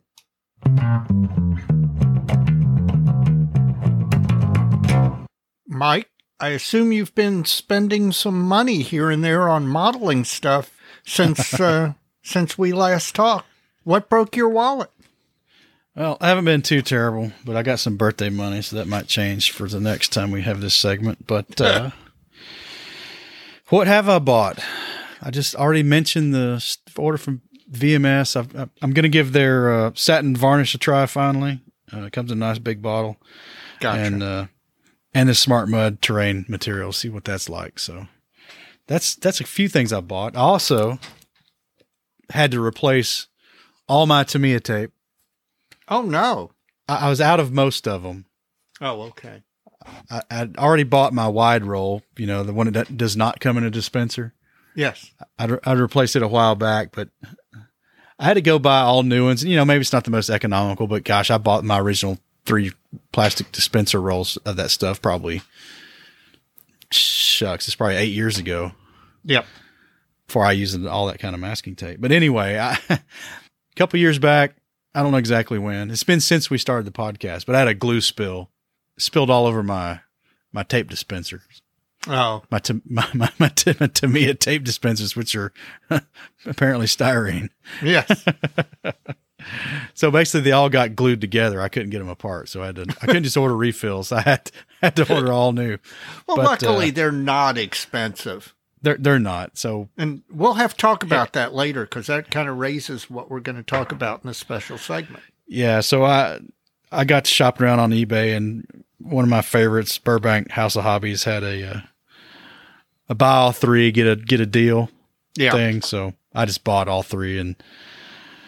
Mike, I assume you've been spending some money here and there on modeling stuff since, uh, since we last talked. What broke your wallet?
Well, I haven't been too terrible, but I got some birthday money, so that might change for the next time we have this segment. But uh, what have I bought? I just already mentioned the order from V M S. I've, I'm going to give their uh, satin varnish a try finally. Uh, it comes in a nice big bottle.
Gotcha.
And, uh, and the Smart Mud terrain material, see what that's like. So that's that's a few things I bought. I also had to replace all my Tamiya tape.
Oh, no.
I, I was out of most of them.
Oh, okay.
I, I'd already bought my wide roll, you know, the one that does not come in a dispenser.
Yes.
I'd, I'd replaced it a while back, but I had to go buy all new ones. You know, maybe it's not the most economical, but gosh, I bought my original three plastic dispenser rolls of that stuff probably, shucks, it's probably eight years ago.
Yep.
Before I used all that kind of masking tape. But anyway, I, a couple years back, I don't know exactly when. It's been since we started the podcast, but I had a glue spill, spilled all over my my tape dispensers.
Oh.
My t- my my, my, t- my Tamiya tape dispensers, which are apparently styrene.
Yes.
So basically, they all got glued together. I couldn't get them apart, so I had to. I couldn't just order refills. I had to, had to order all new.
Well,
But,
luckily,
uh,
they're not expensive.
they're they're not. So
And we'll have to talk about that later because that kind of raises what we're going to talk about in a special segment.
yeah, so I I got to shop around on eBay, and one of my favorites, Burbank House of Hobbies, had a uh, a buy all three get a get a deal
Yeah.
thing. So I just bought all three and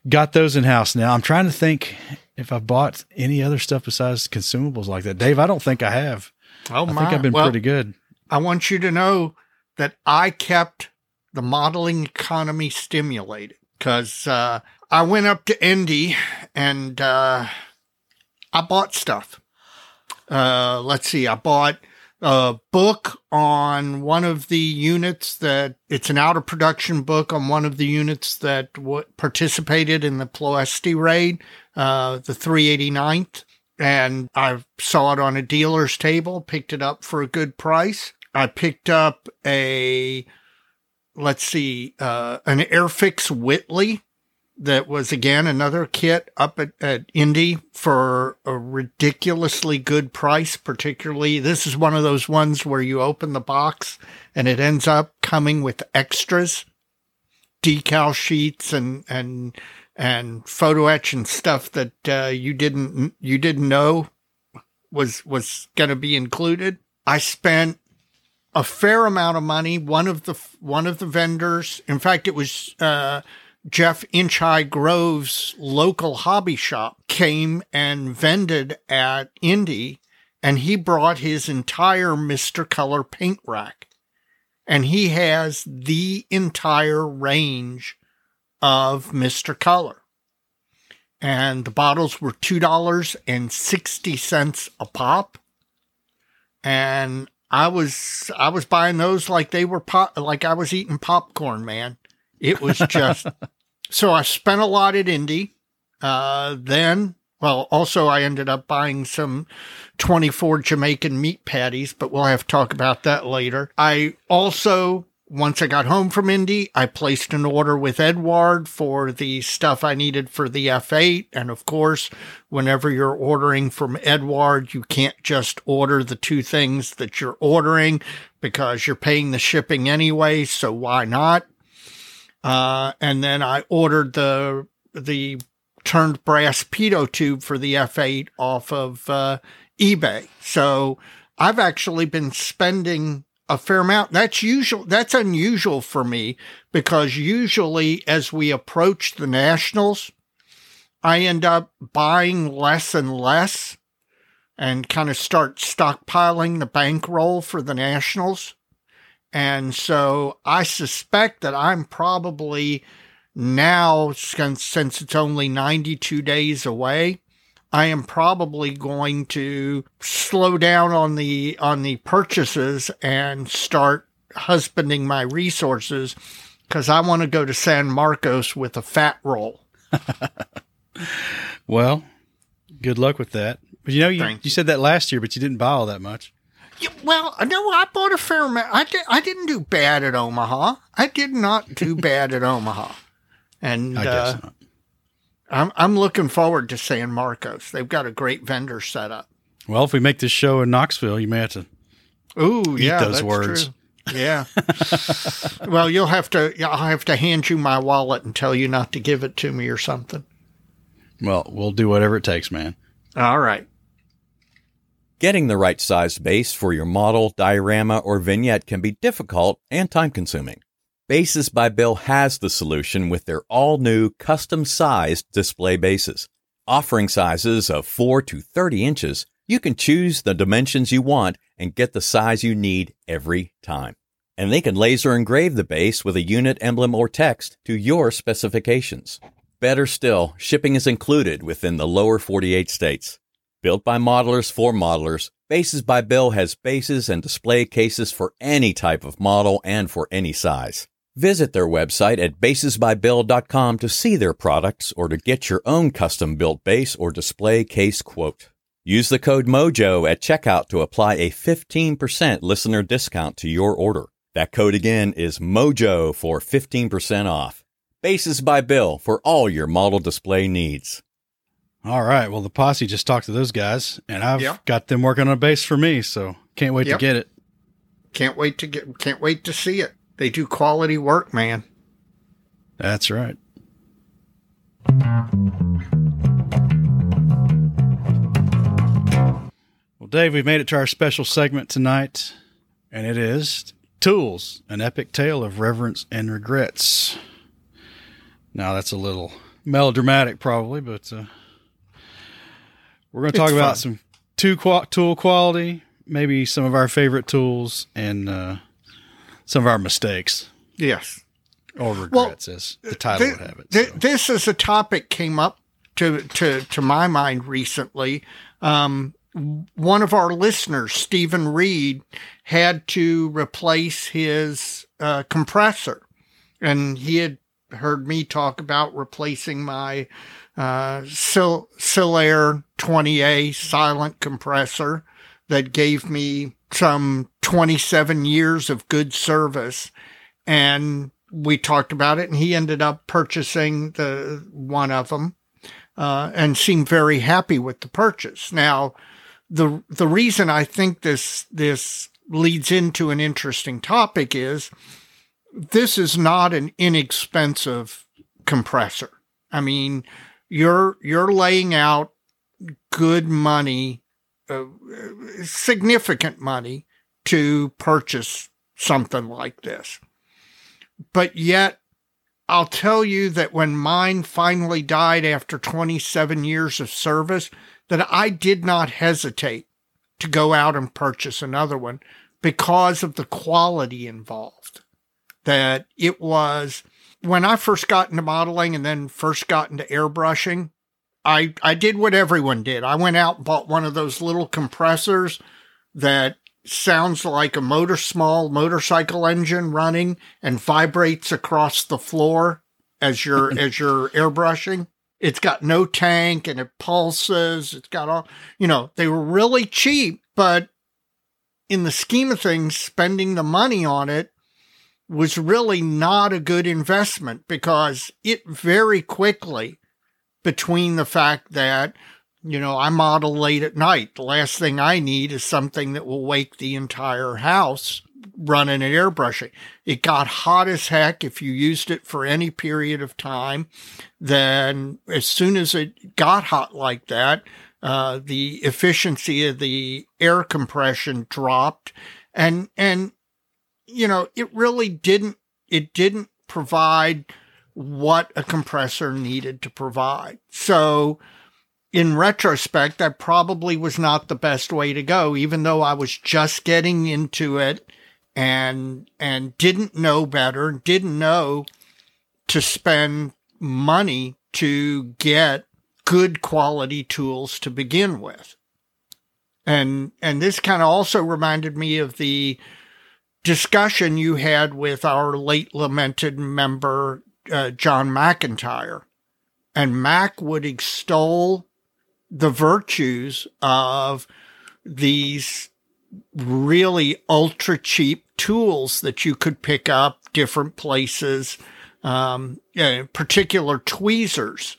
got those in house now. I'm trying to think if I bought any other stuff besides consumables like that. Dave, I don't think I have.
Oh,
I
my.
think I've been
Well,
pretty good.
I want you to know that I kept the modeling economy stimulated because uh, I went up to Indy and uh, I bought stuff. Uh, let's see, I bought a book on one of the units that it's an out of production book on one of the units that w- participated in the Ploesti raid, uh, the three eighty-ninth. And I saw it on a dealer's table, picked it up for a good price. I picked up a, let's see, uh, an Airfix Whitley that was, again, another kit up at, at Indy for a ridiculously good price, particularly. This is one of those ones where you open the box and it ends up coming with extras, decal sheets and, and, and photo etch and stuff that uh, you didn't you didn't know was was going to be included. I spent a fair amount of money. One of the one of the vendors, in fact, it was uh, Jeff Inch High Grove's local hobby shop, came and vended at Indy, and he brought his entire Mister Color paint rack, and he has the entire range of Mister Color. And the bottles were two dollars and sixty cents a pop. And I was I was buying those like they were pop, like I was eating popcorn, man. It was just so I spent a lot at Indy. Uh, then, well, also I ended up buying some twenty-four Jamaican meat patties, but we'll have to talk about that later. I also, once I got home from Indy, I placed an order with Edward for the stuff I needed for the F eight. And of course, whenever you're ordering from Edward, you can't just order the two things that you're ordering because you're paying the shipping anyway. So why not? Uh, and then I ordered the, the turned brass pitot tube for the F eight off of, uh, eBay. So I've actually been spending a fair amount. That's usual. That's unusual for me because usually as we approach the nationals, I end up buying less and less and kind of start stockpiling the bankroll for the nationals. And so I suspect that I'm probably now, since, since it's only ninety-two days away, I am probably going to slow down on the on the purchases and start husbanding my resources because I want to go to San Marcos with a fat roll.
Well, good luck with that. But you know, you,
Thank
you said that last year, but you didn't buy all that much.
Yeah, well, no, I bought a fair amount. I, did, I didn't do bad at Omaha. I did not do bad at Omaha. And
I guess
uh,
not.
I'm I'm looking forward to San Marcos. They've got a great vendor set up.
Well, if we make this show in Knoxville, you may have to
Ooh,
eat
yeah,
those
that's
words.
true. Yeah. Well, you'll have to. I'll have to hand you my wallet and tell you not to give it to me or something.
Well, we'll do whatever it takes, man.
All right.
Getting the right size base for your model, diorama, or vignette can be difficult and time-consuming. Bases by Bill has the solution with their all-new custom-sized display bases. Offering sizes of four to thirty inches, you can choose the dimensions you want and get the size you need every time. And they can laser engrave the base with a unit emblem or text to your specifications. Better still, shipping is included within the lower forty-eight states. Built by modelers for modelers, Bases by Bill has bases and display cases for any type of model and for any size. Visit their website at bases by bill dot com to see their products or to get your own custom-built base or display case quote. Use the code MOJO at checkout to apply a fifteen percent listener discount to your order. That code again is MOJO for fifteen percent off. Bases by Bill for all your model display needs.
All right. Well, the posse just talked to those guys, and I've
Yep.
got them working on a base for me, so can't wait
Yep.
to get it.
Can't wait to get. Can't wait to see it. They do quality work, man.
That's right. Well, Dave, we've made it to our special segment tonight, and it is Tools, an epic tale of reverence and regrets. Now, that's a little melodramatic, probably, but uh, we're going to talk
It's
about
fun.
some two qu- tool quality, maybe some of our favorite tools, and uh, some of our mistakes
Yes.
or regrets, as the title
Thi-
would have it.
thi-
so.
This is a topic came up to to to my mind recently. Um, one of our listeners, Stephen Reed, had to replace his uh, compressor, and he had heard me talk about replacing my uh, Sil- Silair twenty A silent compressor that gave me some twenty-seven years of good service. And we talked about it, and he ended up purchasing the one of them uh, and seemed very happy with the purchase. Now, the the reason I think this this leads into an interesting topic is this is not an inexpensive compressor. I mean, you're you're laying out good money, uh, significant money to purchase something like this. But yet, I'll tell you that when mine finally died after twenty-seven years of service, that I did not hesitate to go out and purchase another one because of the quality involved. That it was, when I first got into modeling and then first got into airbrushing, I, I did what everyone did. I went out and bought one of those little compressors that sounds like a motor small motorcycle engine running and vibrates across the floor as you're as you're airbrushing. It's got no tank and it pulses. It's got all, you know, they were really cheap, but in the scheme of things, spending the money on it was really not a good investment because it very quickly, between the fact that, you know, I model late at night. The last thing I need is something that will wake the entire house running and airbrushing. It got hot as heck if you used it for any period of time. Then as soon as it got hot like that, uh, the efficiency of the air compression dropped. And, and, you know, it really didn't, it didn't provide what a compressor needed to provide. So, in retrospect, that probably was not the best way to go, even though I was just getting into it and and didn't know better, didn't know to spend money to get good quality tools to begin with. And and this kind of also reminded me of the discussion you had with our late lamented member, uh, John McIntyre. And Mac would extol the virtues of these really ultra cheap tools that you could pick up different places, um, uh, particular tweezers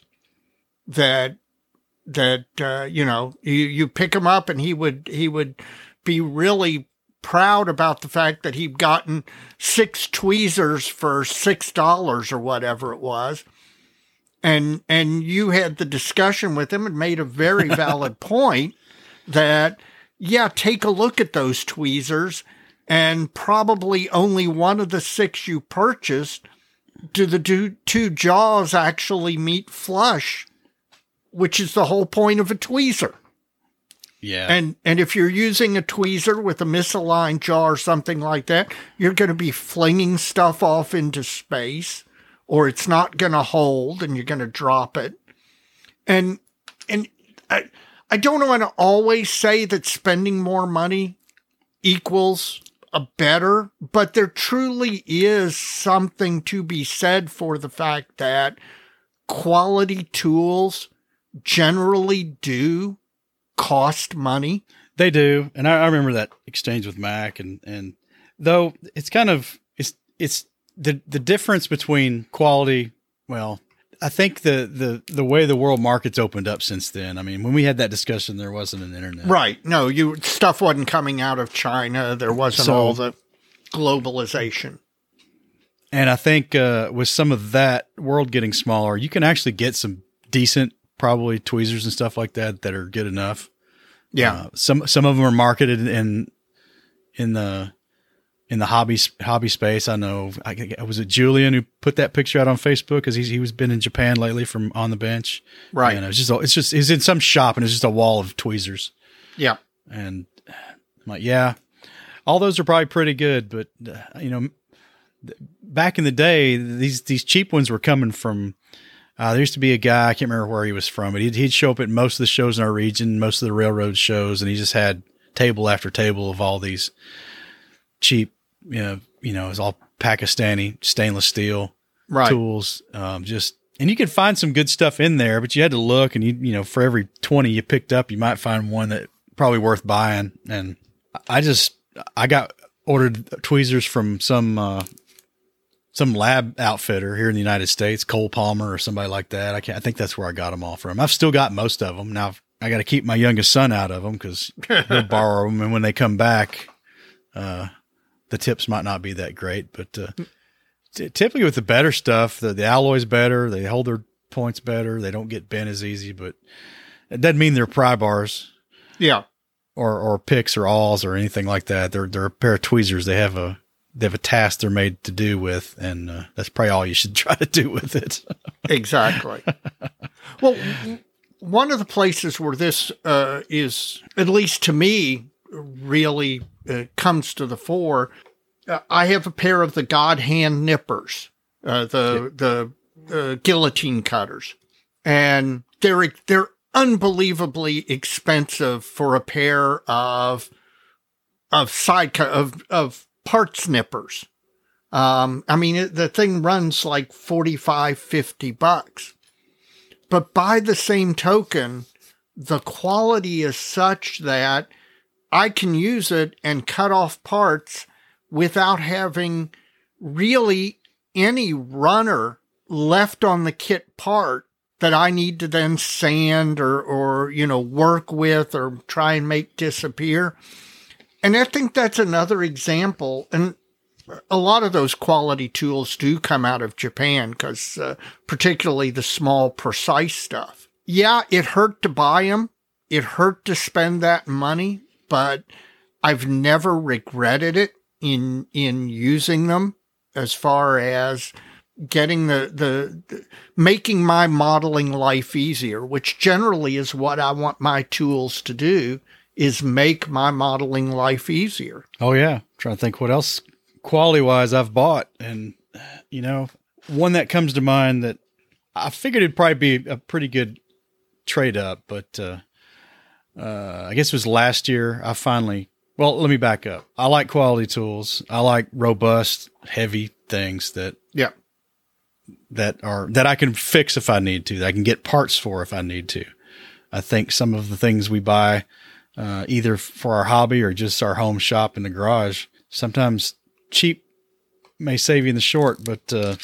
that, that, uh, you know, you, you pick them up and he would, he would be really proud about the fact that he'd gotten six tweezers for six dollars or whatever it was. And and you had the discussion with him and made a very valid point that, yeah, take a look at those tweezers, and probably only one of the six you purchased do the two, two jaws actually meet flush, which is the whole point of a tweezer.
Yeah.
And and if you're using a tweezer with a misaligned jaw or something like that, you're going to be flinging stuff off into space, or it's not going to hold and you're going to drop it. And and I, I don't want to always say that spending more money equals a better, but there truly is something to be said for the fact that quality tools generally do cost money.
They do. And I, I remember that exchange with Mac, and, and though it's kind of, it's, it's, The the difference between quality, well, I think the, the, the way the world market's opened up since then. I mean, when we had that discussion, there wasn't an internet.
Right. No, you stuff wasn't coming out of China. There wasn't
So-
all the globalization.
And I think uh, with some of that world getting smaller, you can actually get some decent, probably tweezers and stuff like that that are good enough.
Yeah.
Uh, some some of them are marketed in in the in the hobby hobby space. I know, I, was it Julian who put that picture out on Facebook? Because he's he was been in Japan lately from On the Bench,
right?
And it's just it's just it's in some shop and it's just a wall of tweezers.
Yeah,
and I'm like, yeah, all those are probably pretty good, but uh, you know, back in the day, these these cheap ones were coming from. Uh, there used to be a guy, I can't remember where he was from, but he'd, he'd show up at most of the shows in our region, most of the railroad shows, and he just had table after table of all these cheap, you know, you know, it's all Pakistani stainless steel
right.
tools. Um, just, and you could find some good stuff in there, but you had to look, and you, you know, for every twenty you picked up, you might find one that probably worth buying. And I just, I got ordered tweezers from some, uh, some lab outfitter here in the United States, Cole Palmer or somebody like that. I can't, I think that's where I got them all from. I've still got most of them. Now I got to keep my youngest son out of them because he'll borrow them. And when they come back, uh, the tips might not be that great, but, uh, t- typically with the better stuff, the, the alloy's better. They hold their points better. They don't get bent as easy, but it doesn't mean they're pry bars.
Yeah.
Or, or picks or awls or anything like that. They're, they're a pair of tweezers. They have a, They have a task they're made to do with, and uh, that's probably all you should try to do with it.
Exactly. Well, one of the places where this uh, is, at least to me, really uh, comes to the fore, uh, I have a pair of the God Hand Nippers, uh, the the uh, guillotine cutters, and they're they're unbelievably expensive for a pair of of side cut of of. parts nippers. Um, I mean, it, the thing runs like forty-five, fifty bucks. But by the same token, the quality is such that I can use it and cut off parts without having really any runner left on the kit part that I need to then sand or, or, you know, work with or try and make disappear. And I think that's another example. And a lot of those quality tools do come out of Japan because uh, particularly the small, precise stuff. Yeah, it hurt to buy them. It hurt to spend that money, but I've never regretted it in in using them as far as getting the, the, the making my modeling life easier, which generally is what I want my tools to do, is make my modeling life easier.
Oh, yeah. I'm trying to think what else quality-wise I've bought. And, you know, one that comes to mind that I figured it'd probably be a pretty good trade-up, but uh, uh, I guess it was last year I finally, well, let me back up. I like quality tools. I like robust, heavy things that
yeah.
that are that I can fix if I need to, that I can get parts for if I need to. I think some of the things we buy, Uh, either for our hobby or just our home shop in the garage, sometimes cheap may save you in the short, but uh,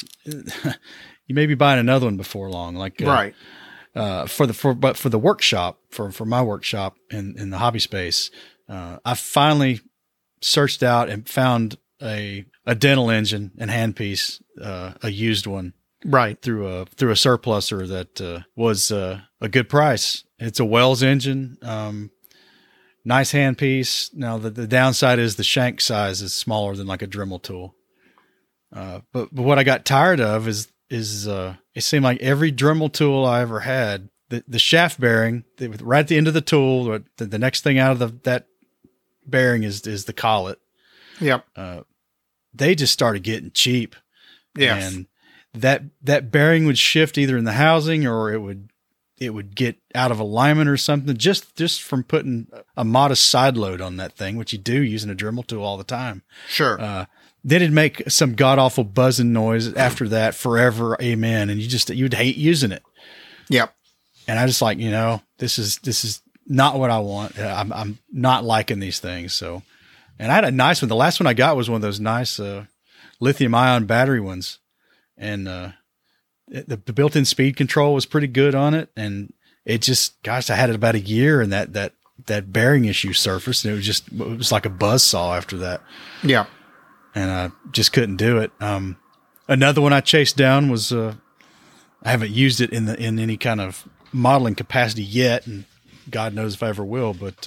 you may be buying another one before long. Like uh,
right
uh, for the for but for the workshop for for my workshop in in the hobby space, uh, I finally searched out and found a a dental engine and handpiece, uh, a used one,
right
through a through a surpluser that uh, was uh, a good price. It's a Wells engine. Um, Nice handpiece. Now, the, the downside is the shank size is smaller than like a Dremel tool. Uh, but, but what I got tired of is, is, uh, it seemed like every Dremel tool I ever had, the, the shaft bearing, the, right at the end of the tool, the, the next thing out of the, that bearing is, is the collet.
Yep.
Uh, they just started getting cheap.
Yes.
And that, that bearing would shift either in the housing or it would, it would get out of alignment or something just, just from putting a modest side load on that thing, which you do using a Dremel tool all the time.
Sure.
Uh, then it'd make some god awful buzzing noise after that forever. Amen. And you just, you'd hate using it.
Yep.
And I just like, you know, this is, this is not what I want. I'm, I'm not liking these things. So, and I had a nice one. The last one I got was one of those nice, uh, lithium ion battery ones. And, uh, The, the built-in speed control was pretty good on it. And it just, gosh, I had it about a year and that, that, that bearing issue surfaced and it was just, it was like a buzzsaw after that.
Yeah.
And I just couldn't do it. Um, another one I chased down was, uh, I haven't used it in the, in any kind of modeling capacity yet. And God knows if I ever will, but, uh,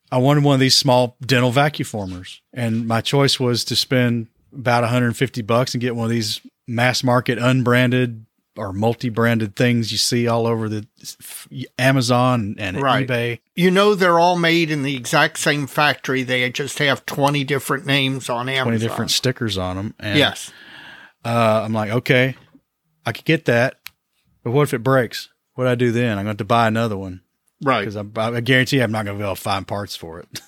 I wanted one of these small dental vacuum formers, and my choice was to spend about one hundred fifty bucks and get one of these mass market unbranded or multi-branded things you see all over the Amazon and
Right.
eBay.
You know, they're all made in the exact same factory. They just have twenty different names on Amazon.
twenty different stickers on them. And,
Yes.
Uh, I'm like, okay, I could get that, but what if it breaks? What do I do then? I'm going to have to buy another one.
Right.
Because I, I guarantee I'm not going to be able to find parts for it.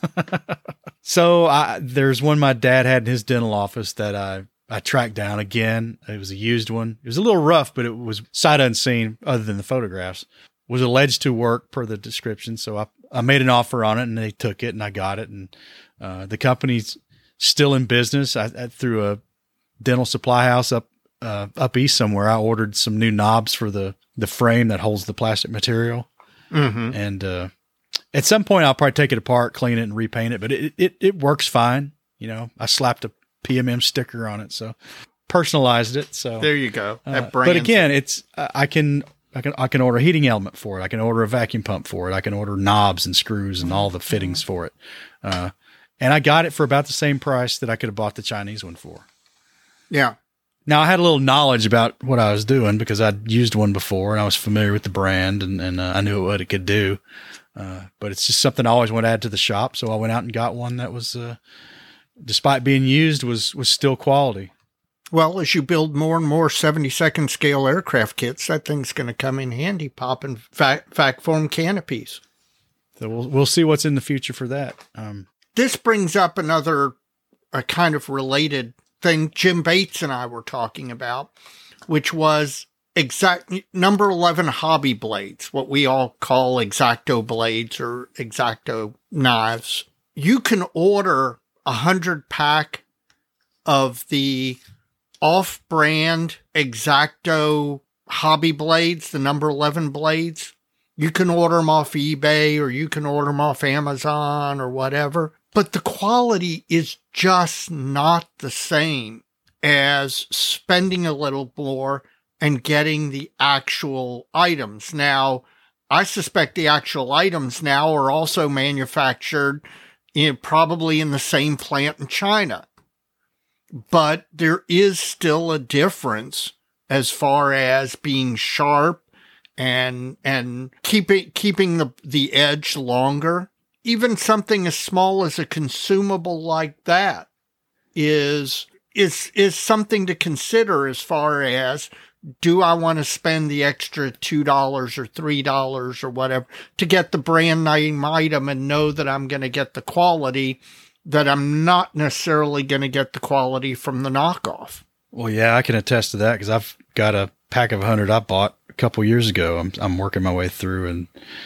So I, there's one my dad had in his dental office that I, I tracked down again. It was a used one. It was a little rough, but it was sight unseen other than the photographs. Was alleged to work per the description. So I, I made an offer on it and they took it and I got it. And uh, the company's still in business. I, I through a dental supply house up uh, up east somewhere. I ordered some new knobs for the, the frame that holds the plastic material.
Mm-hmm.
And uh, at some point, I'll probably take it apart, clean it, and repaint it. But it it, it works fine. You know, I slapped a P M M sticker on it, so personalized it. So
There you go.
uh,
That
but
brands
again, it's uh, I can I can I can order a heating element for it. I can order a vacuum pump for it. I can order knobs and screws and all the fittings for it. Uh, and I got it for about the same price that I could have bought the Chinese one for.
Yeah.
Now, I had a little knowledge about what I was doing because I'd used one before and I was familiar with the brand and, and uh, I knew what it could do. Uh, but it's just something I always want to add to the shop. So I went out and got one that was, uh, despite being used, was was still quality.
Well, as you build more and more seventy-second scale aircraft kits, that thing's going to come in handy, popping fact, fact form canopies.
So we'll we'll see what's in the future for that. Um,
This brings up another a kind of related thing Jim Bates and I were talking about, which was exact number eleven hobby blades, what we all call X-Acto blades or X-Acto knives. You can order a hundred pack of the off-brand X-Acto hobby blades, the number eleven blades. You can order them off eBay or you can order them off Amazon or whatever. But the quality is just not the same as spending a little more and getting the actual items. Now, I suspect the actual items now are also manufactured in, probably in the same plant in China. But there is still a difference as far as being sharp and and keeping keeping the, the edge longer. Even something as small as a consumable like that is is is something to consider as far as, do I want to spend the extra two dollars or three dollars or whatever to get the brand name item and know that I'm going to get the quality that I'm not necessarily going to get the quality from the knockoff?
well, yeah, I can attest to that because I've got a pack of one hundred I bought a couple years ago. I'm I'm working my way through, and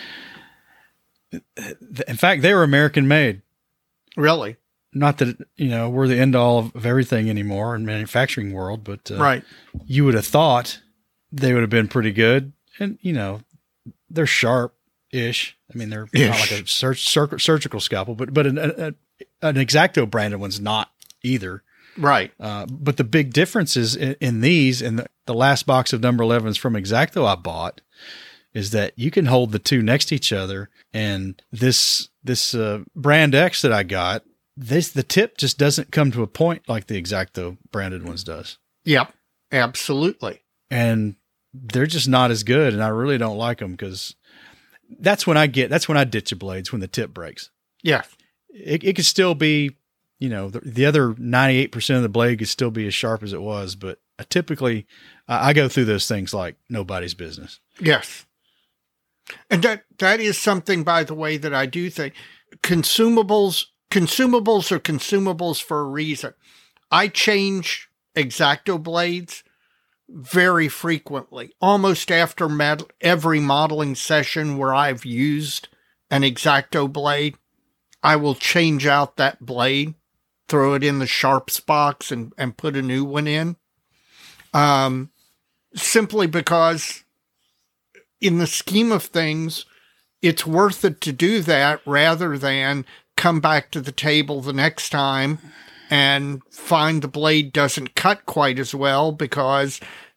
in fact, they were American made.
Really?
Not that, you know, we're the end all of everything anymore in manufacturing world, but uh,
Right.
you would have thought they would have been pretty good. And, you know, they're sharp-ish. I mean, they're
Ish.
not like a sur- sur- surgical scalpel, but, but an, a, an X-Acto branded one's not either.
Right.
Uh, but the big difference is in, in these, and the, the last box of number elevens from X-Acto I bought, is that you can hold the two next to each other. And this this uh, brand X that I got, this the tip just doesn't come to a point like the X-Acto branded ones does.
Yep. Absolutely.
And they're just not as good. And I really don't like them because that's when I get, that's when I ditch a blades, when the tip breaks.
Yeah.
It, it could still be, you know, the, the other ninety-eight percent of the blade could still be as sharp as it was. But I typically, I, I go through those things like nobody's business.
Yes. And that that is something, by the way, that I do think consumables consumables are consumables for a reason. I change X-Acto blades very frequently, almost after mod- every modeling session where I've used an X-Acto blade. I will change out that blade, throw it in the sharps box, and, and put a new one in. Um, simply because, in the scheme of things, it's worth it to do that rather than come back to the table the next time and find the blade doesn't cut quite as well because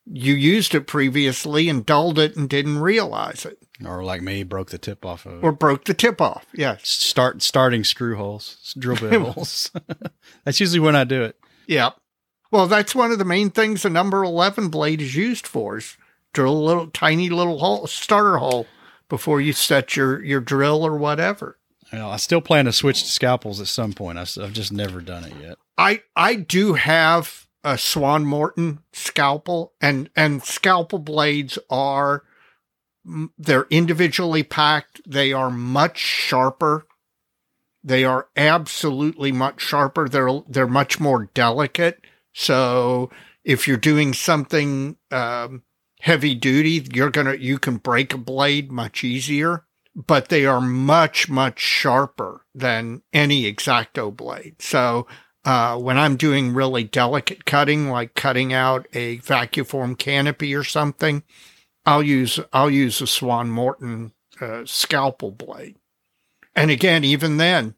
you used it previously and dulled it and didn't realize it.
Or like me, broke the tip off of it.
Or broke the tip off, yes.
Start starting screw holes, drill bit holes. That's usually when I do it.
Yeah. Well, that's one of the main things a number eleven blade is used for, is drill a little tiny little hole, starter hole before you set your, your drill or whatever.
You know, I still plan to switch to scalpels at some point. I've, I've just never done it yet.
I, I do have a Swan Morton scalpel, and, and scalpel blades are, they're individually packed. They are much sharper. They are absolutely much sharper. They're, they're much more delicate. So if you're doing something, um, heavy duty, you're going to, you can break a blade much easier, but they are much, much sharper than any X-Acto blade. So, uh, when I'm doing really delicate cutting, like cutting out a vacuform canopy or something, I'll use, I'll use a Swan Morton, uh, scalpel blade. And again, even then,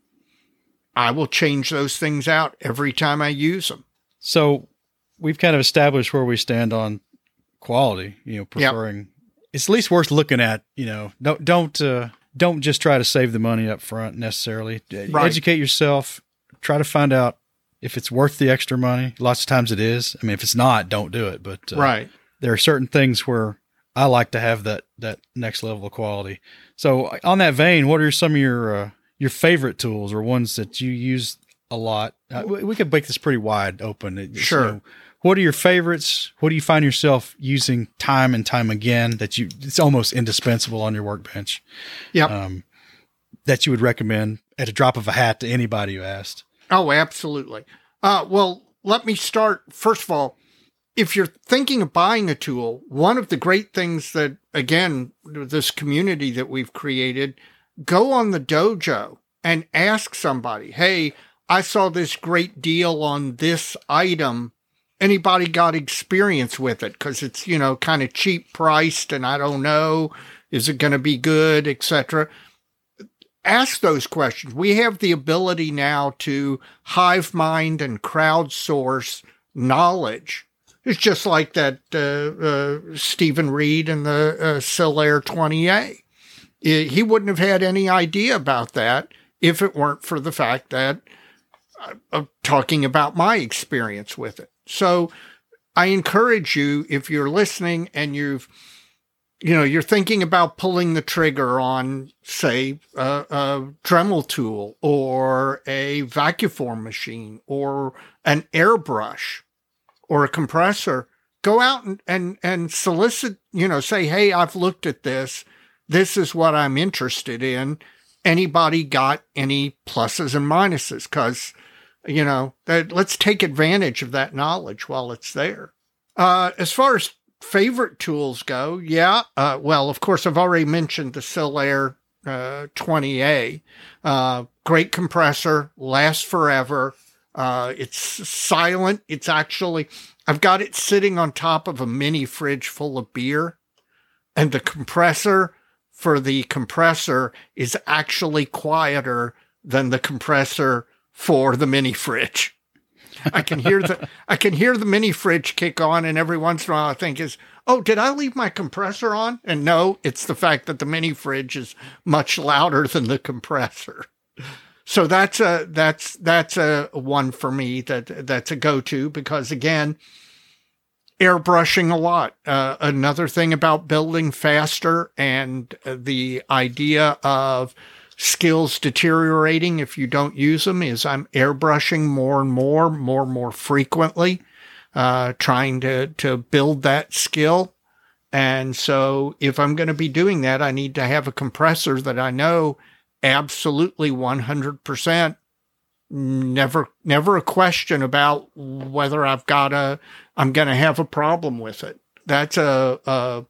I will change those things out every time I use them.
So we've kind of established where we stand on quality, you know, preferring, yep. It's at least worth looking at, you know, don't, don't, uh, don't just try to save the money up front necessarily. Right. Educate yourself, try to find out if it's worth the extra money. Lots of times it is. I mean, if it's not, don't do it. But uh,
right.
There are certain things where I like to have that, that next level of quality. So on that vein, what are some of your, uh, your favorite tools or ones that you use a lot? Uh, we could make this pretty wide open. It,
sure.
You know, what are your favorites? What do you find yourself using time and time again that you, it's almost indispensable on your workbench?
Yeah.
Um, that you would recommend at a drop of a hat to anybody who asked?
Oh, absolutely. Uh, well, let me start. First of all, if you're thinking of buying a tool, one of the great things that, again, this community that we've created, go on the dojo and ask somebody, hey, I saw this great deal on this item. Anybody got experience with it? Because it's, you know, kind of cheap priced and I don't know, is it going to be good, et cetera. Ask those questions. We have the ability now to hive mind and crowdsource knowledge. It's just like that uh, uh, Stephen Reed and the uh, Sillair twenty A. He wouldn't have had any idea about that if it weren't for the fact that I'm talking about my experience with it. So I encourage you, if you're listening and you've, you know, you're thinking about pulling the trigger on, say, a, a Dremel tool or a vacuform machine or an airbrush or a compressor, go out and, and, and solicit, you know, say, hey, I've looked at this. This is what I'm interested in. Anybody got any pluses and minuses? Because, you know, that, let's take advantage of that knowledge while it's there. Uh, as far as favorite tools go, yeah. Uh, well, of course, I've already mentioned the Sillair uh, twenty A. Uh, great compressor, lasts forever. Uh, it's silent. It's actually, I've got it sitting on top of a mini fridge full of beer, and the compressor for the compressor is actually quieter than the compressor for the mini fridge. I can hear the I can hear the mini fridge kick on, and every once in a while I think is, oh, did I leave my compressor on? And no, it's the fact that the mini fridge is much louder than the compressor. So that's a that's that's a one for me that that's a go-to, because again, airbrushing a lot. Uh, another thing about building faster and the idea of skills deteriorating if you don't use them is I'm airbrushing more and more, more and more frequently, uh, trying to, to build that skill. And so if I'm going to be doing that, I need to have a compressor that I know absolutely one hundred percent, never, never a question about whether I've got a, I'm going to have a problem with it. That's a, a,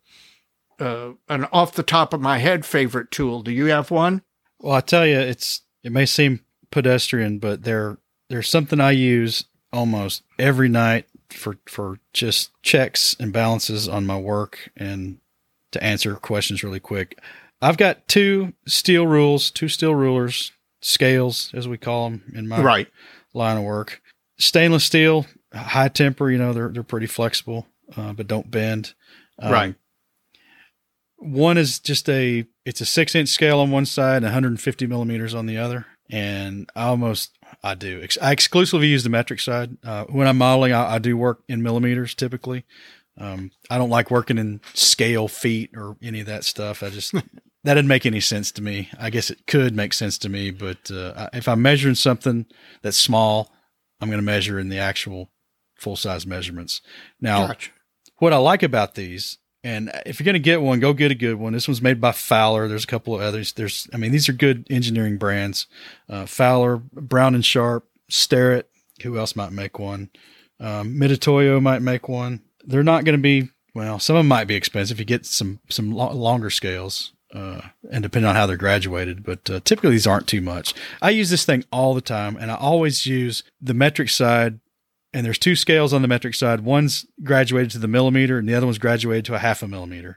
a, an off the top of my head favorite tool. Do you have one?
Well, I tell you, it's, it may seem pedestrian, but there, there's something I use almost every night for, for just checks and balances on my work and to answer questions really quick. I've got two steel rules, two steel rulers, scales, as we call them in my
right.
line of work. Stainless steel, high temper, you know, they're, they're pretty flexible. uh, but don't bend. Um,
Right.
One is just a, it's a six inch scale on one side and one hundred fifty millimeters on the other. And I almost, I do. I exclusively use the metric side. Uh, when I'm modeling, I, I do work in millimeters typically. Um, I don't like working in scale feet or any of that stuff. I just, that didn't make any sense to me. I guess it could make sense to me, but uh, if I'm measuring something that's small, I'm going to measure in the actual full size measurements. Now,
Gotcha.
What I like about these, and if you're going to get one, go get a good one. This one's made by Fowler. There's a couple of others. There's, I mean, these are good engineering brands. Uh, Fowler, Brown and Sharp, Starrett. Who else might make one? Um, Mitutoyo might make one. They're not going to be, well, some of them might be expensive. You get some, some lo- longer scales, uh, and depending on how they're graduated, but uh, typically these aren't too much. I use this thing all the time, and I always use the metric side. And there's two scales on the metric side. One's graduated to the millimeter and the other one's graduated to a half a millimeter.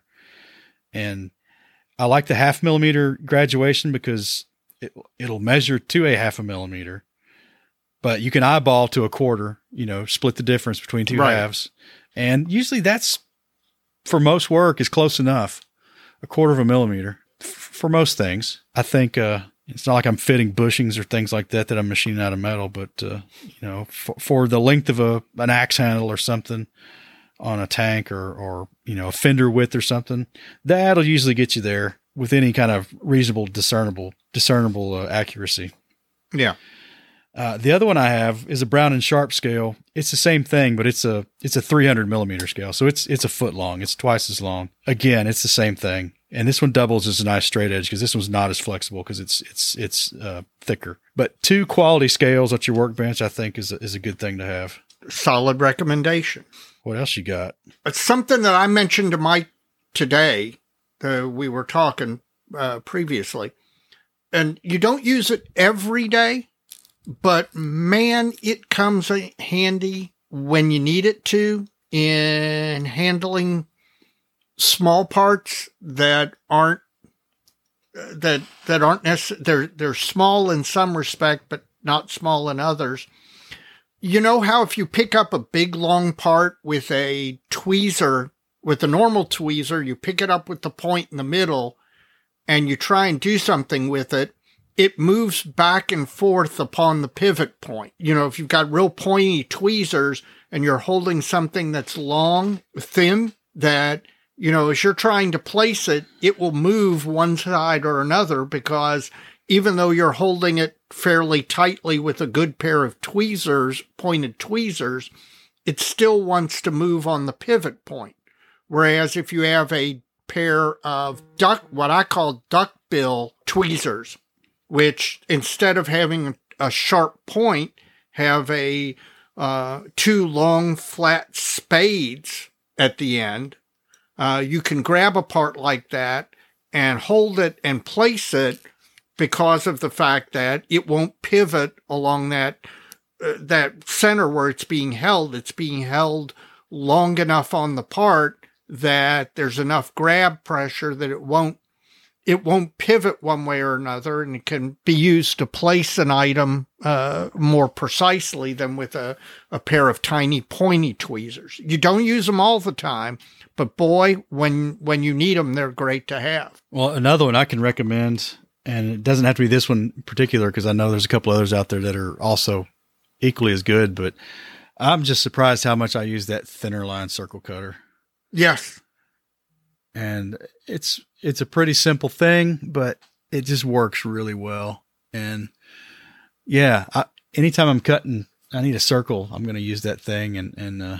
And I like the half millimeter graduation because it, it'll measure to a half a millimeter, but you can eyeball to a quarter, you know, split the difference between two
Right.
halves. And usually that's, for most work, is close enough. A quarter of a millimeter f- for most things. I think, uh, it's not like I'm fitting bushings or things like that that I'm machining out of metal, but, uh, you know, for, for the length of a, an axe handle or something on a tank or, or, you know, a fender width or something, that'll usually get you there with any kind of reasonable, discernible, discernible uh, accuracy.
Yeah.
Uh, the other one I have is a Brown and Sharp scale. It's the same thing, but it's a, it's a three hundred millimeter scale. So it's, it's a foot long. It's twice as long. Again, it's the same thing. And this one doubles as a nice straight edge because this one's not as flexible because it's, it's, it's, uh, thicker, but two quality scales at your workbench, I think is a, is a good thing to have.
Solid recommendation.
What else you got?
It's something that I mentioned to Mike today. Uh, we were talking uh, previously, and you don't use it every day, but man, it comes handy when you need it to in handling small parts that aren't uh, that that aren't necessarily they're they're small in some respect, but not small in others. You know how if you pick up a big long part with a tweezer, with a normal tweezer, you pick it up with the point in the middle and you try and do something with it, it moves back and forth upon the pivot point. You know, if you've got real pointy tweezers and you're holding something that's long, thin, that, you know, as you're trying to place it, it will move one side or another because even though you're holding it fairly tightly with a good pair of tweezers, pointed tweezers, it still wants to move on the pivot point. Whereas if you have a pair of duck, what I call duckbill tweezers, which instead of having a sharp point, have a uh, two long flat spades at the end, uh, you can grab a part like that and hold it and place it because of the fact that it won't pivot along that uh, that center where it's being held. It's being held long enough on the part that there's enough grab pressure that it won't it won't pivot one way or another, and it can be used to place an item uh, more precisely than with a, a pair of tiny pointy tweezers. You don't use them all the time, but boy, when when you need them, they're great to have.
Well, another one I can recommend, and it doesn't have to be this one in particular because I know there's a couple others out there that are also equally as good, but I'm just surprised how much I use that thinner line circle cutter.
Yes.
And it's it's a pretty simple thing, but it just works really well. And yeah, I, anytime I'm cutting, I need a circle, I'm going to use that thing. And, and uh,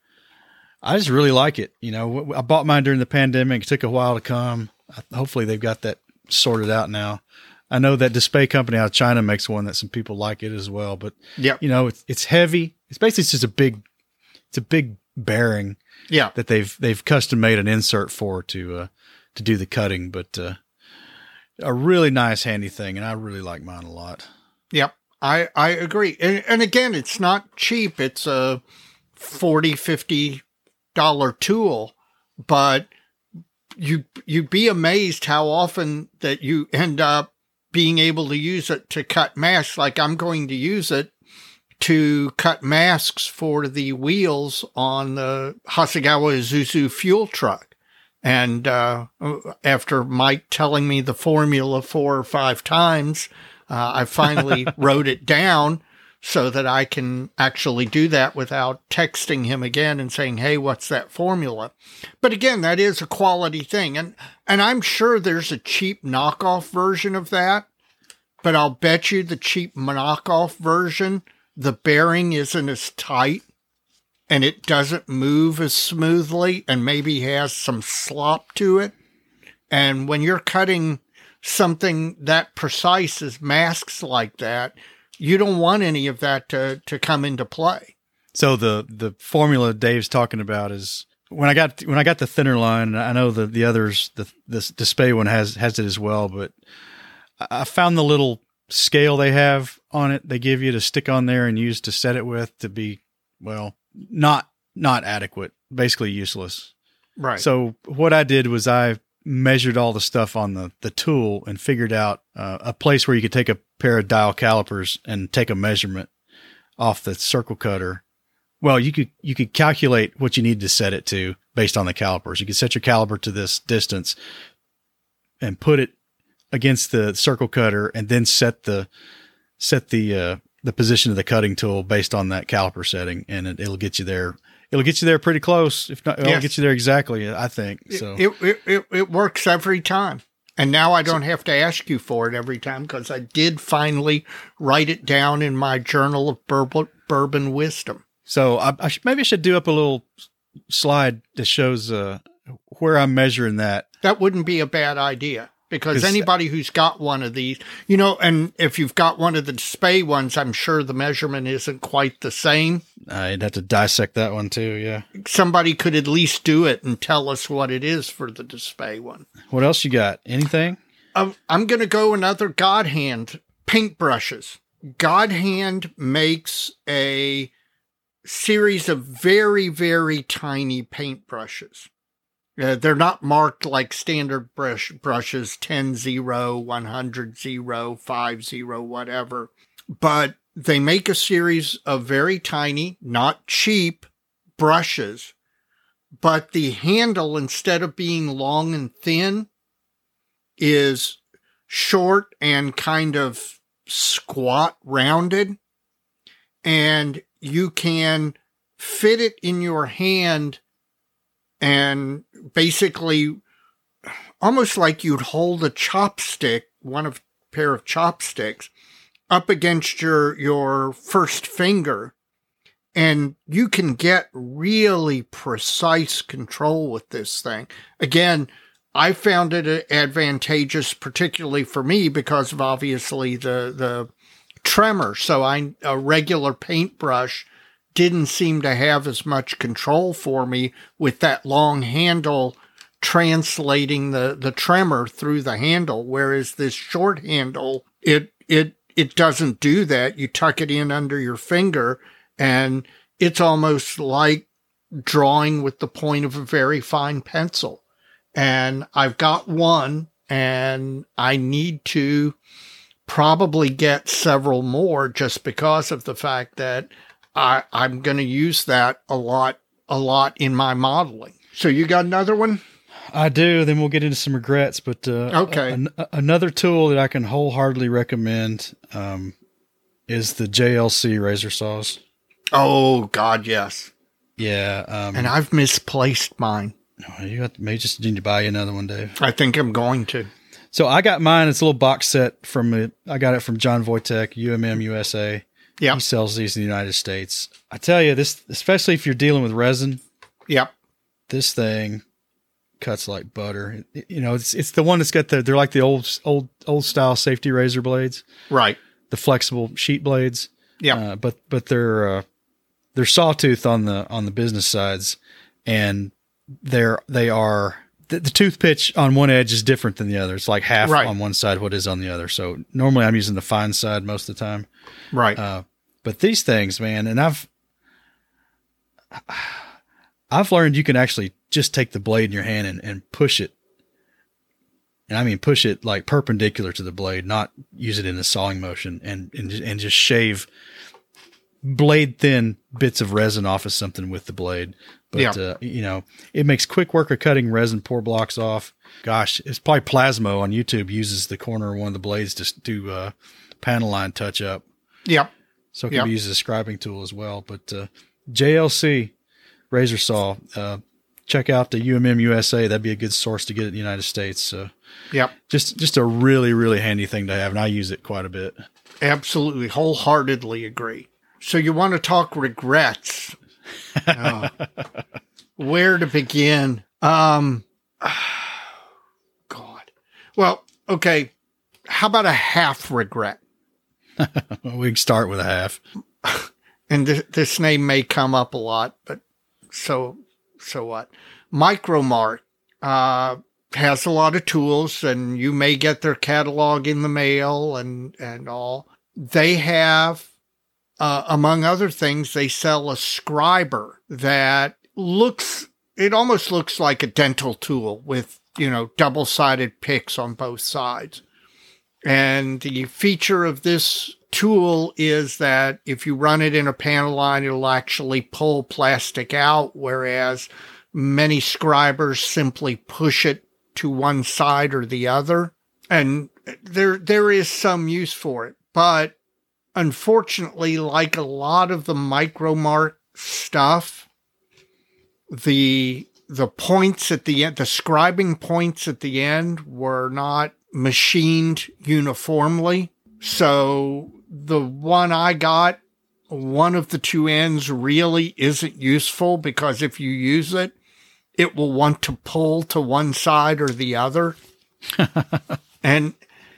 I just really like it. You know, I bought mine during the pandemic. It took a while to come. Hopefully they've got that sorted out now. I know that Display Company out of China makes one that some people like it as well. But,
yeah,
you know, it's, it's heavy. It's basically just a big, it's a big bearing.
Yeah,
that they've they've custom made an insert for to uh, to do the cutting, but uh, a really nice handy thing, and I really like mine a lot.
Yep, I I agree, and, and again, it's not cheap. It's a forty, fifty dollar tool, but you you'd be amazed how often that you end up being able to use it to cut mesh. Like I'm going to use it to cut masks for the wheels on the Hasegawa Isuzu fuel truck. And uh, after Mike telling me the formula four or five times, uh, I finally wrote it down so that I can actually do that without texting him again and saying, hey, what's that formula? But again, that is a quality thing. And, and I'm sure there's a cheap knockoff version of that, but I'll bet you the cheap knockoff version, the bearing isn't as tight and it doesn't move as smoothly and maybe has some slop to it. And when you're cutting something that precise as masks like that, you don't want any of that to, to come into play.
So the, the formula Dave's talking about is when I got when I got the thinner line. I know the the others, the the display one has has it as well, but I found the little scale they have on it. They give you to stick on there and use to set it with to be well not not adequate, basically useless.
Right.
So what I did was I measured all the stuff on the, the tool and figured out uh, a place where you could take a pair of dial calipers and take a measurement off the circle cutter. Well, you could, you could calculate what you need to set it to based on the calipers. You could set your caliper to this distance and put it against the circle cutter and then set the, set the, uh, the position of the cutting tool based on that caliper setting. And it, it'll get you there. It'll get you there pretty close. If not, it'll
yes.
get you there exactly, I think. So
it, it, it, it works every time. And now I don't have to ask you for it every time because I did finally write it down in my journal of bourbon, bourbon wisdom.
So I, I should, maybe I should do up a little slide that shows uh, where I'm measuring that.
That wouldn't be a bad idea. Because anybody who's got one of these, you know, and if you've got one of the display ones, I'm sure the measurement isn't quite the same.
I'd have to dissect that one too, yeah.
Somebody could at least do it and tell us what it is for the display one.
What else you got? Anything?
Um, I'm going to go another God Hand, paintbrushes. God Hand makes a series of very, very tiny paintbrushes. Uh, they're not marked like standard brush brushes, ten zero, one hundred zero, five zero, whatever. But they make a series of very tiny, not cheap brushes. But the handle, instead of being long and thin, is short and kind of squat, rounded. And you can fit it in your hand and basically almost like you'd hold a chopstick, one of a pair of chopsticks, up against your, your first finger. And you can get really precise control with this thing. Again, I found it advantageous, particularly for me, because of obviously the, the tremor. So I, a regular paintbrush didn't seem to have as much control for me with that long handle translating the, the tremor through the handle. Whereas this short handle, it, it, it doesn't do that. You tuck it in under your finger and it's almost like drawing with the point of a very fine pencil. And I've got one and I need to probably get several more just because of the fact that I, I'm going to use that a lot, a lot in my modeling. So you got another one?
I do. Then we'll get into some regrets. But uh,
okay,
a, a, another tool that I can wholeheartedly recommend um, is the J L C razor saws.
Oh God, yes.
Yeah, um,
and I've misplaced mine.
You got may just need to buy you another one, Dave.
I think I'm going to.
So I got mine. It's a little box set from. I got it from John Wojtek, U M M U S A.
Yeah,
he sells these in the United States. I tell you this, especially if you're dealing with resin.
Yep,
this thing cuts like butter. It, you know, it's it's the one that's got the. They're like the old old old style safety razor blades,
right?
The flexible sheet blades.
Yeah,
uh, but but they're uh, they're sawtooth on the on the business sides, and they're they are. The, the tooth pitch on one edge is different than the other. It's like half right. on one side what is on the other. So normally I'm using the fine side most of the time.
Right.
Uh, but these things, man, and I've I've learned you can actually just take the blade in your hand and, and push it. And I mean push it like perpendicular to the blade, not use it in a sawing motion and and, and just shave blade thin bits of resin off of something with the blade. But,
Yeah.
uh, you know, it makes quick work of cutting resin pour blocks off. Gosh, it's probably Plasmo on YouTube uses the corner of one of the blades to do uh, panel line touch up.
Yep.
So it can
Yep.
be used as a scribing tool as well. But uh, J L C razor saw, uh, check out the U M M U S A. That'd be a good source to get in the United States. Uh,
Yep.
just just a really, really handy thing to have, and I use it quite a bit.
Absolutely. Wholeheartedly agree. So you want to talk regrets. Oh, where to begin? Um, God. Well, okay. How about a half regret?
We can start with a half.
And th- this name may come up a lot, but so so what? Micromart uh, has a lot of tools, and you may get their catalog in the mail and, and all. They have, uh, among other things, they sell a scriber that looks, it almost looks like a dental tool with, you know, double-sided picks on both sides. And the feature of this tool is that if you run it in a panel line, it'll actually pull plastic out, whereas many scribers simply push it to one side or the other. And there there is some use for it. But unfortunately, like a lot of the Micromart stuff, the the points at the end, the scribing points at the end were not machined uniformly. So the one I got, one of the two ends really isn't useful because if you use it, it will want to pull to one side or the other. And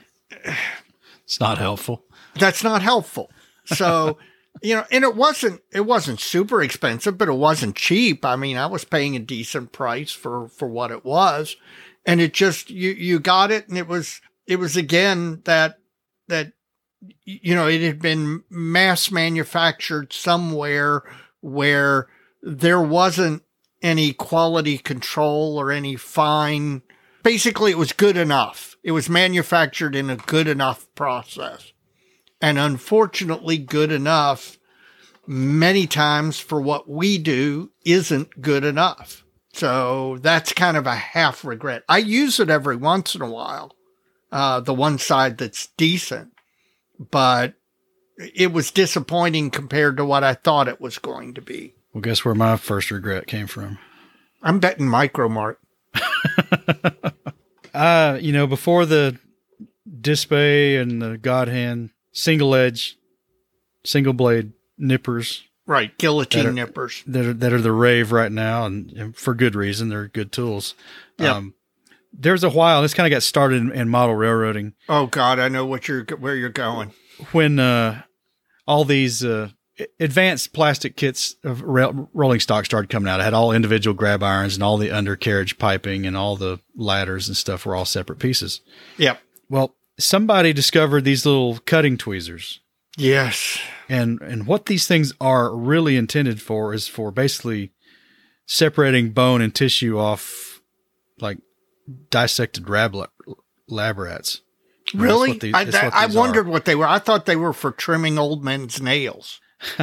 It's not helpful.
that's not helpful. So, you know, and it wasn't, it wasn't super expensive, but it wasn't cheap. I mean, I was paying a decent price for, for what it was. And it just, you, you got it. And it was, it was again that, that, you know, it had been mass manufactured somewhere where there wasn't any quality control or any fine. Basically, it was good enough. It was manufactured in a good enough process. And unfortunately, good enough many times for what we do isn't good enough. So that's kind of a half regret. I use it every once in a while, uh, the one side that's decent, but it was disappointing compared to what I thought it was going to be.
Well, guess where my first regret came from?
I'm betting Micromart.
Uh, you know, before the Display and the God Hand single edge, single blade nippers
Right, guillotine
That are-
nippers.
that are, that are the rave right now, and, and for good reason, they're good tools.
Yeah.
Um, there's a while, this kind of got started in, in model railroading
Oh God, I know what you're where you're going.
when uh, all these uh, advanced plastic kits of rail, rolling stock started coming out. It had all individual grab irons and all the undercarriage piping and all the ladders and stuff were all separate pieces.
Yep.
Well, somebody discovered these little cutting tweezers.
Yes.
And and what these things are really intended for is for basically separating bone and tissue off like dissected lab, lab rats. And that's
Really?
what the-
I,
that's
that,
what
I
these
wondered
are.
what they were. I thought they were for trimming old men's nails.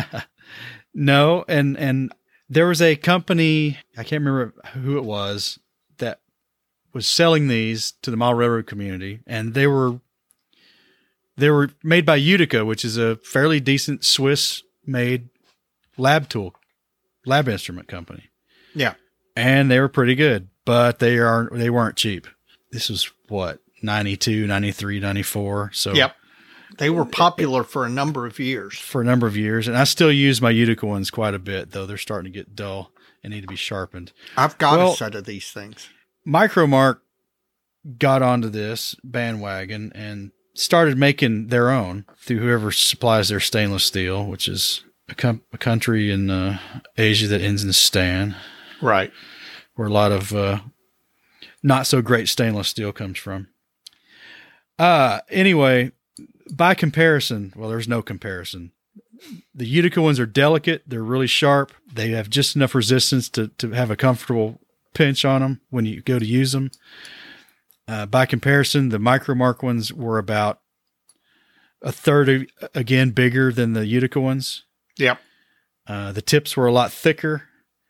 No, and and there was a company, I can't remember who it was, that was selling these to the model railroad community, and they were they were made by Utica, which is a fairly decent Swiss-made lab tool, lab instrument company.
Yeah.
And they were pretty good, but they are they weren't cheap. This was what, ninety-two, ninety-three, ninety-four. So
Yep. They were popular for a number of years.
for a number of years, and I still use my Utica ones quite a bit, though they're starting to get dull and need to be sharpened.
I've got
Well-
a set of these things.
Micromark got onto this bandwagon and started making their own through whoever supplies their stainless steel, which is a, com- a country in uh, Asia that ends in Stan,
Right.
where a lot of uh, not so great stainless steel comes from. Uh, anyway, by comparison, well, there's no comparison. The Utica ones are delicate. They're really sharp. They have just enough resistance to, to have a comfortable pinch on them when you go to use them. Uh, by comparison, the Micromark ones were about a third, of, again, bigger than the Utica ones.
Yep.
Uh, the tips were a lot thicker.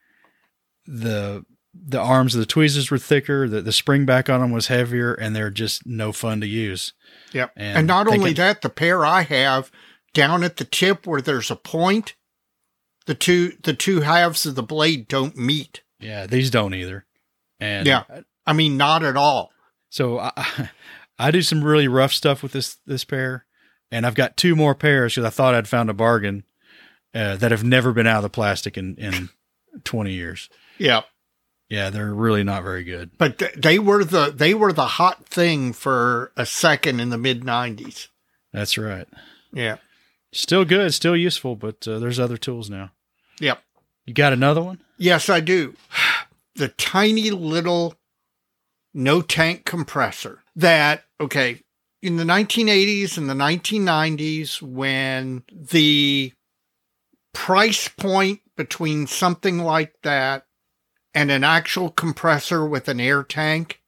The the arms of the tweezers were thicker. The, the spring back on them was heavier, and they're just no fun to use.
Yep.
And,
and not only
can,
that, the pair I have down at the tip where there's a point, the two the two halves of the blade don't meet.
Yeah, these don't either. And
yeah, I mean, not at all.
So I, I do some really rough stuff with this this pair, and I've got two more pairs because I thought I'd found a bargain uh, that have never been out of the plastic in, in twenty years.
Yeah.
Yeah, they're really not very good.
But th- they were the they were the hot thing for a second in the mid nineties.
That's right.
Yeah.
Still good, still useful, but uh, there's other tools now.
Yep.
You got another one?
Yes, I do. The tiny little no tank compressor that, okay, in the nineteen eighties and the nineteen nineties, when the price point between something like that and an actual compressor with an air tank,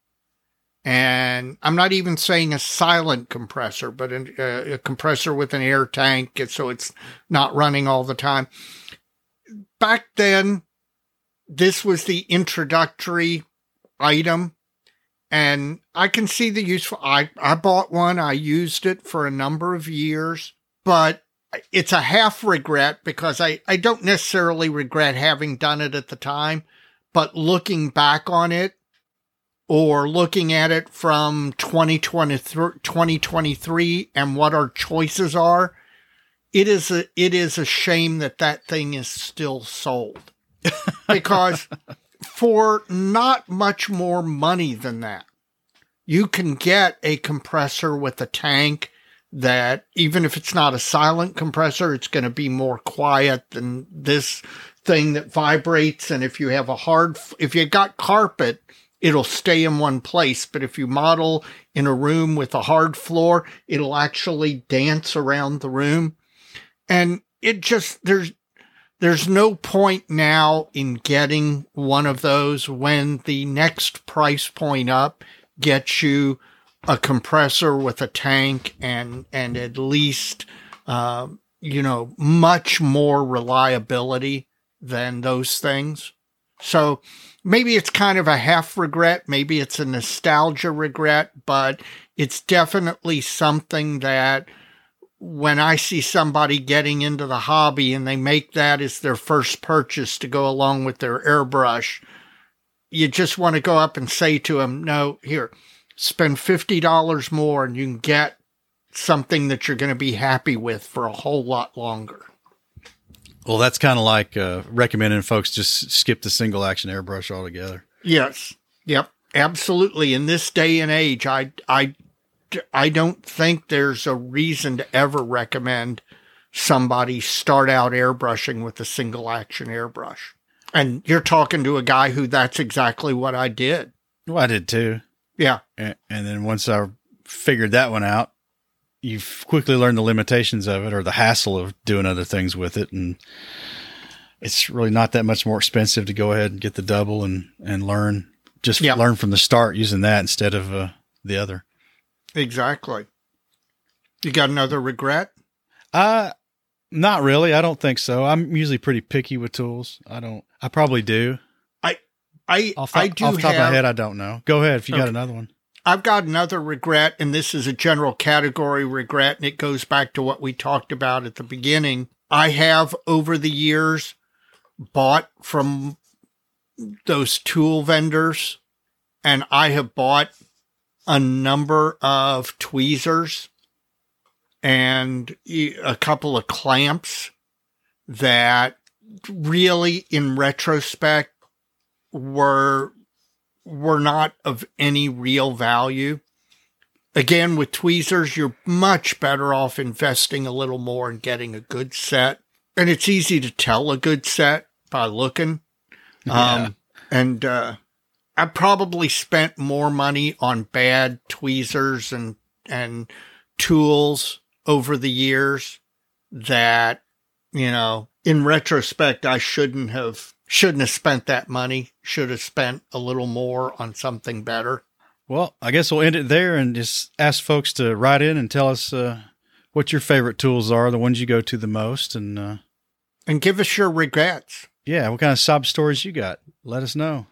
and I'm not even saying a silent compressor, but a, a compressor with an air tank so it's not running all the time. Back then, this was the introductory item, and I can see the useful. I, I bought one. I used it for a number of years, but it's a half regret because I, I don't necessarily regret having done it at the time, but looking back on it or looking at it from twenty twenty-three and what our choices are, it is a, it is a shame that that thing is still sold. Because for not much more money than that, you can get a compressor with a tank that, even if it's not a silent compressor, it's going to be more quiet than this thing that vibrates. And if you have a hard, if you got carpet, it'll stay in one place. But if you model in a room with a hard floor, it'll actually dance around the room. And it just, there's, There's no point now in getting one of those when the next price point up gets you a compressor with a tank and, and at least, uh, you know, much more reliability than those things. So maybe it's kind of a half regret. Maybe it's a nostalgia regret, but it's definitely something that when I see somebody getting into the hobby and they make that as their first purchase to go along with their airbrush, you just want to go up and say to them, no, here, spend fifty dollars more and you can get something that you're going to be happy with for a whole lot longer.
Well, that's kind of like uh, recommending folks just skip the single action airbrush altogether.
Yes. Yep. Absolutely. In this day and age, I, I, I don't think there's a reason to ever recommend somebody start out airbrushing with a single action airbrush. And you're talking to a guy who that's exactly what I did.
Well, I did too.
Yeah.
And, and then once I figured that one out, you quickly learn the limitations of it or the hassle of doing other things with it. And it's really not that much more expensive to go ahead and get the double and, and learn, just
yeah.
learn from the start using that instead of uh, the other.
Exactly. You got another regret?
Uh, not really. I don't think so. I'm usually pretty picky with tools. I don't, I probably do.
I, I,
off,
I do
off the top
have,
of my head, I don't know. Go ahead if you
okay.
got another one.
I've got another regret, and this is a general category regret, and it goes back to what we talked about at the beginning. I have, over the years, bought from those tool vendors, and I have bought a number of tweezers and a couple of clamps that really, in retrospect, were were not of any real value. Again, with tweezers, you're much better off investing a little more and getting a good set. And it's easy to tell a good set by looking.
Yeah.
Um, and uh, I probably spent more money on bad tweezers and and tools over the years that, you know, in retrospect, I shouldn't have shouldn't have spent that money. Should have spent a little more on something better.
Well, I guess we'll end it there and just ask folks to write in and tell us uh, what your favorite tools are, the ones you go to the most, and uh,
And give us your regrets.
Yeah, what kind of sob stories you got? Let us know.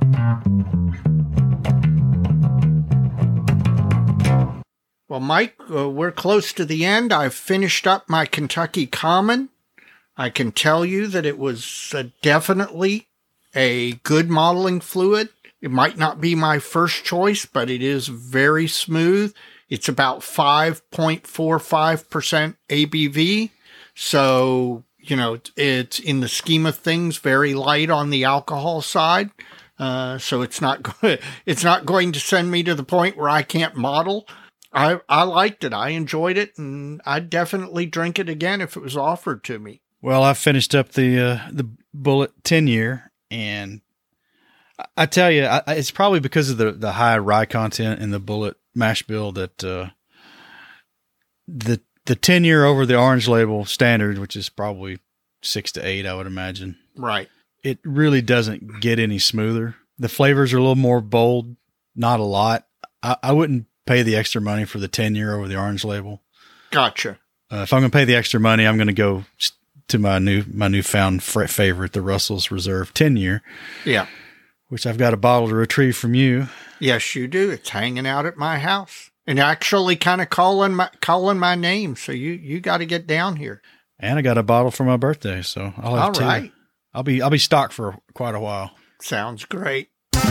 Well, Mike, uh, we're close to the end. I've finished up my Kentucky Common. I can tell you that it was uh, definitely a good modeling fluid. It might not be my first choice, but it is very smooth. It's about five point four five percent A B V. So, you know, it's in the scheme of things very light on the alcohol side. Uh, so it's not go- it's not going to send me to the point where I can't model. I I liked it. I enjoyed it, and I'd definitely drink it again if it was offered to me.
Well, I finished up the uh, the Bulleit ten year, and I, I tell you, I, it's probably because of the, the high rye content in the Bulleit mash bill that uh, the the ten year over the orange label standard, which is probably six to eight, I would imagine.
Right.
It really doesn't get any smoother. The flavors are a little more bold, not a lot. I, I wouldn't pay the extra money for the ten year over the orange label.
Gotcha.
Uh, if I'm going to pay the extra money, I'm going to go to my new, my newfound favorite, the Russell's Reserve ten year.
Yeah.
Which I've got a bottle to retrieve from you.
Yes, you do. It's hanging out at my house and actually kind of calling my, calling my name. So you, you got to get down here.
And I got a bottle for my birthday. So I'll have
All
two.
right.
I'll be, I'll be stocked for quite a while.
Sounds great.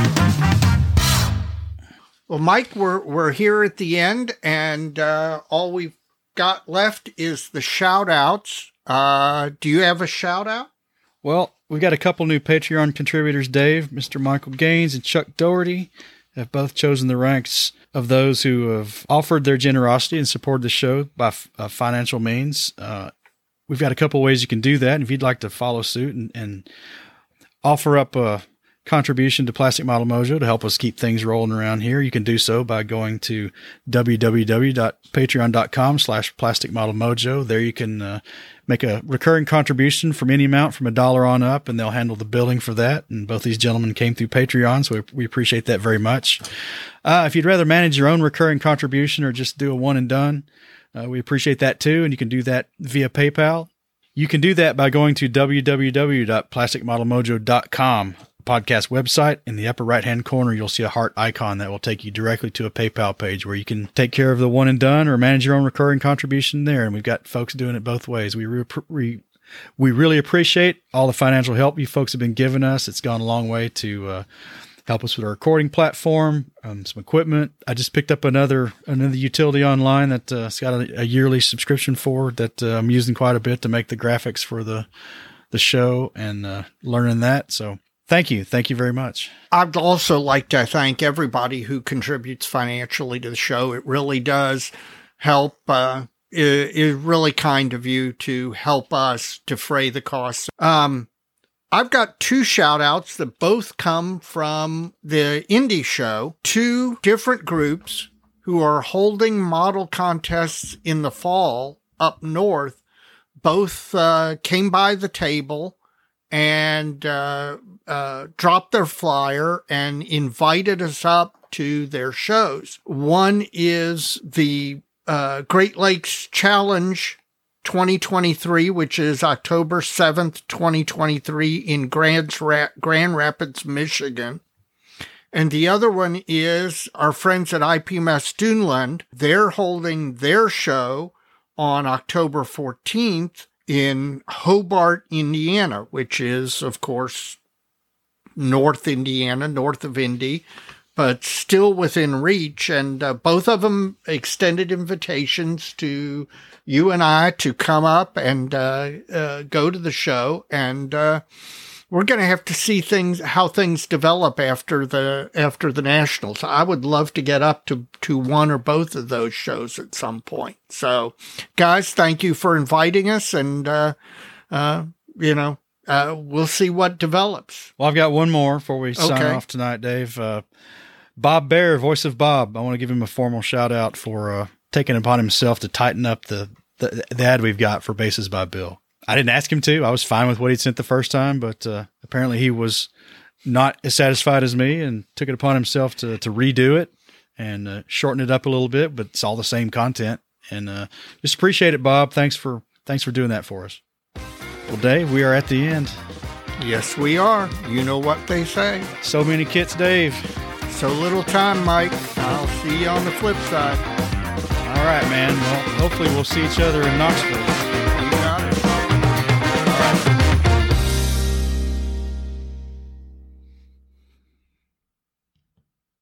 Well, Mike, we're we're here at the end, and uh, all we've got left is the shout-outs. Uh, do you have a shout-out?
Well, we've got a couple new Patreon contributors, Dave, Mister Michael Gaines, and Chuck Doherty have both chosen the ranks of those who have offered their generosity and supported the show by f- uh, financial means. Uh, we've got a couple ways you can do that, and if you'd like to follow suit and, and offer up a contribution to Plastic Model Mojo to help us keep things rolling around here, you can do so by going to www.patreon.com slash Plastic Model Mojo. There you can uh, make a recurring contribution from any amount from a dollar on up, and they'll handle the billing for that. And both these gentlemen came through Patreon, so we, we appreciate that very much. Uh, if you'd rather manage your own recurring contribution or just do a one and done, uh, we appreciate that too. And you can do that via PayPal. You can do that by going to www dot plastic model mojo dot com. Podcast website. In the upper right hand corner, you'll see a heart icon that will take you directly to a PayPal page where you can take care of the one and done or manage your own recurring contribution there. And we've got folks doing it both ways. We re- re- we really appreciate all the financial help you folks have been giving us. It's gone a long way to uh, help us with our recording platform, um, some equipment. I just picked up another another utility online that uh, it's got a, a yearly subscription for that uh, I'm using quite a bit to make the graphics for the the show and uh, learning that. So Thank you. Thank you very much.
I'd also like to thank everybody who contributes financially to the show. It really does help. Uh, it is really kind of you to help us defray the costs. Um, I've got two shout outs that both come from the indie show, two different groups who are holding model contests in the fall up north. Both uh, came by the table and uh, uh, dropped their flyer and invited us up to their shows. One is the uh, Great Lakes Challenge twenty twenty-three, which is October seventh, twenty twenty-three in Grand, Ra- Grand Rapids, Michigan. And the other one is our friends at I P M S Dunland. They're holding their show on October fourteenth in Hobart, Indiana, which is, of course, North Indiana, north of Indy, but still within reach. And uh, both of them extended invitations to you and I to come up and uh, uh, go to the show. And uh, we're going to have to see things, how things develop after the after the Nationals. I would love to get up to, to one or both of those shows at some point. So, guys, thank you for inviting us. And, uh, uh, you know, uh, we'll see what develops.
Well, I've got one more before we sign
Okay.
off tonight, Dave. Uh, Bob Bear, voice of Bob. I want to give him a formal shout out for uh, taking it upon himself to tighten up the, the, the ad we've got for Bases by Bill. I didn't ask him to. I was fine with what he'd sent the first time, but uh, apparently he was not as satisfied as me and took it upon himself to, to redo it and uh, shorten it up a little bit, but it's all the same content. And uh, just appreciate it, Bob. Thanks for thanks for doing that for us. Well, Dave, we are at the end.
Yes, we are. You know what they say.
So many kits, Dave.
So little time, Mike. I'll see you on the flip side.
All right, man. Well, hopefully we'll see each other in Knoxville.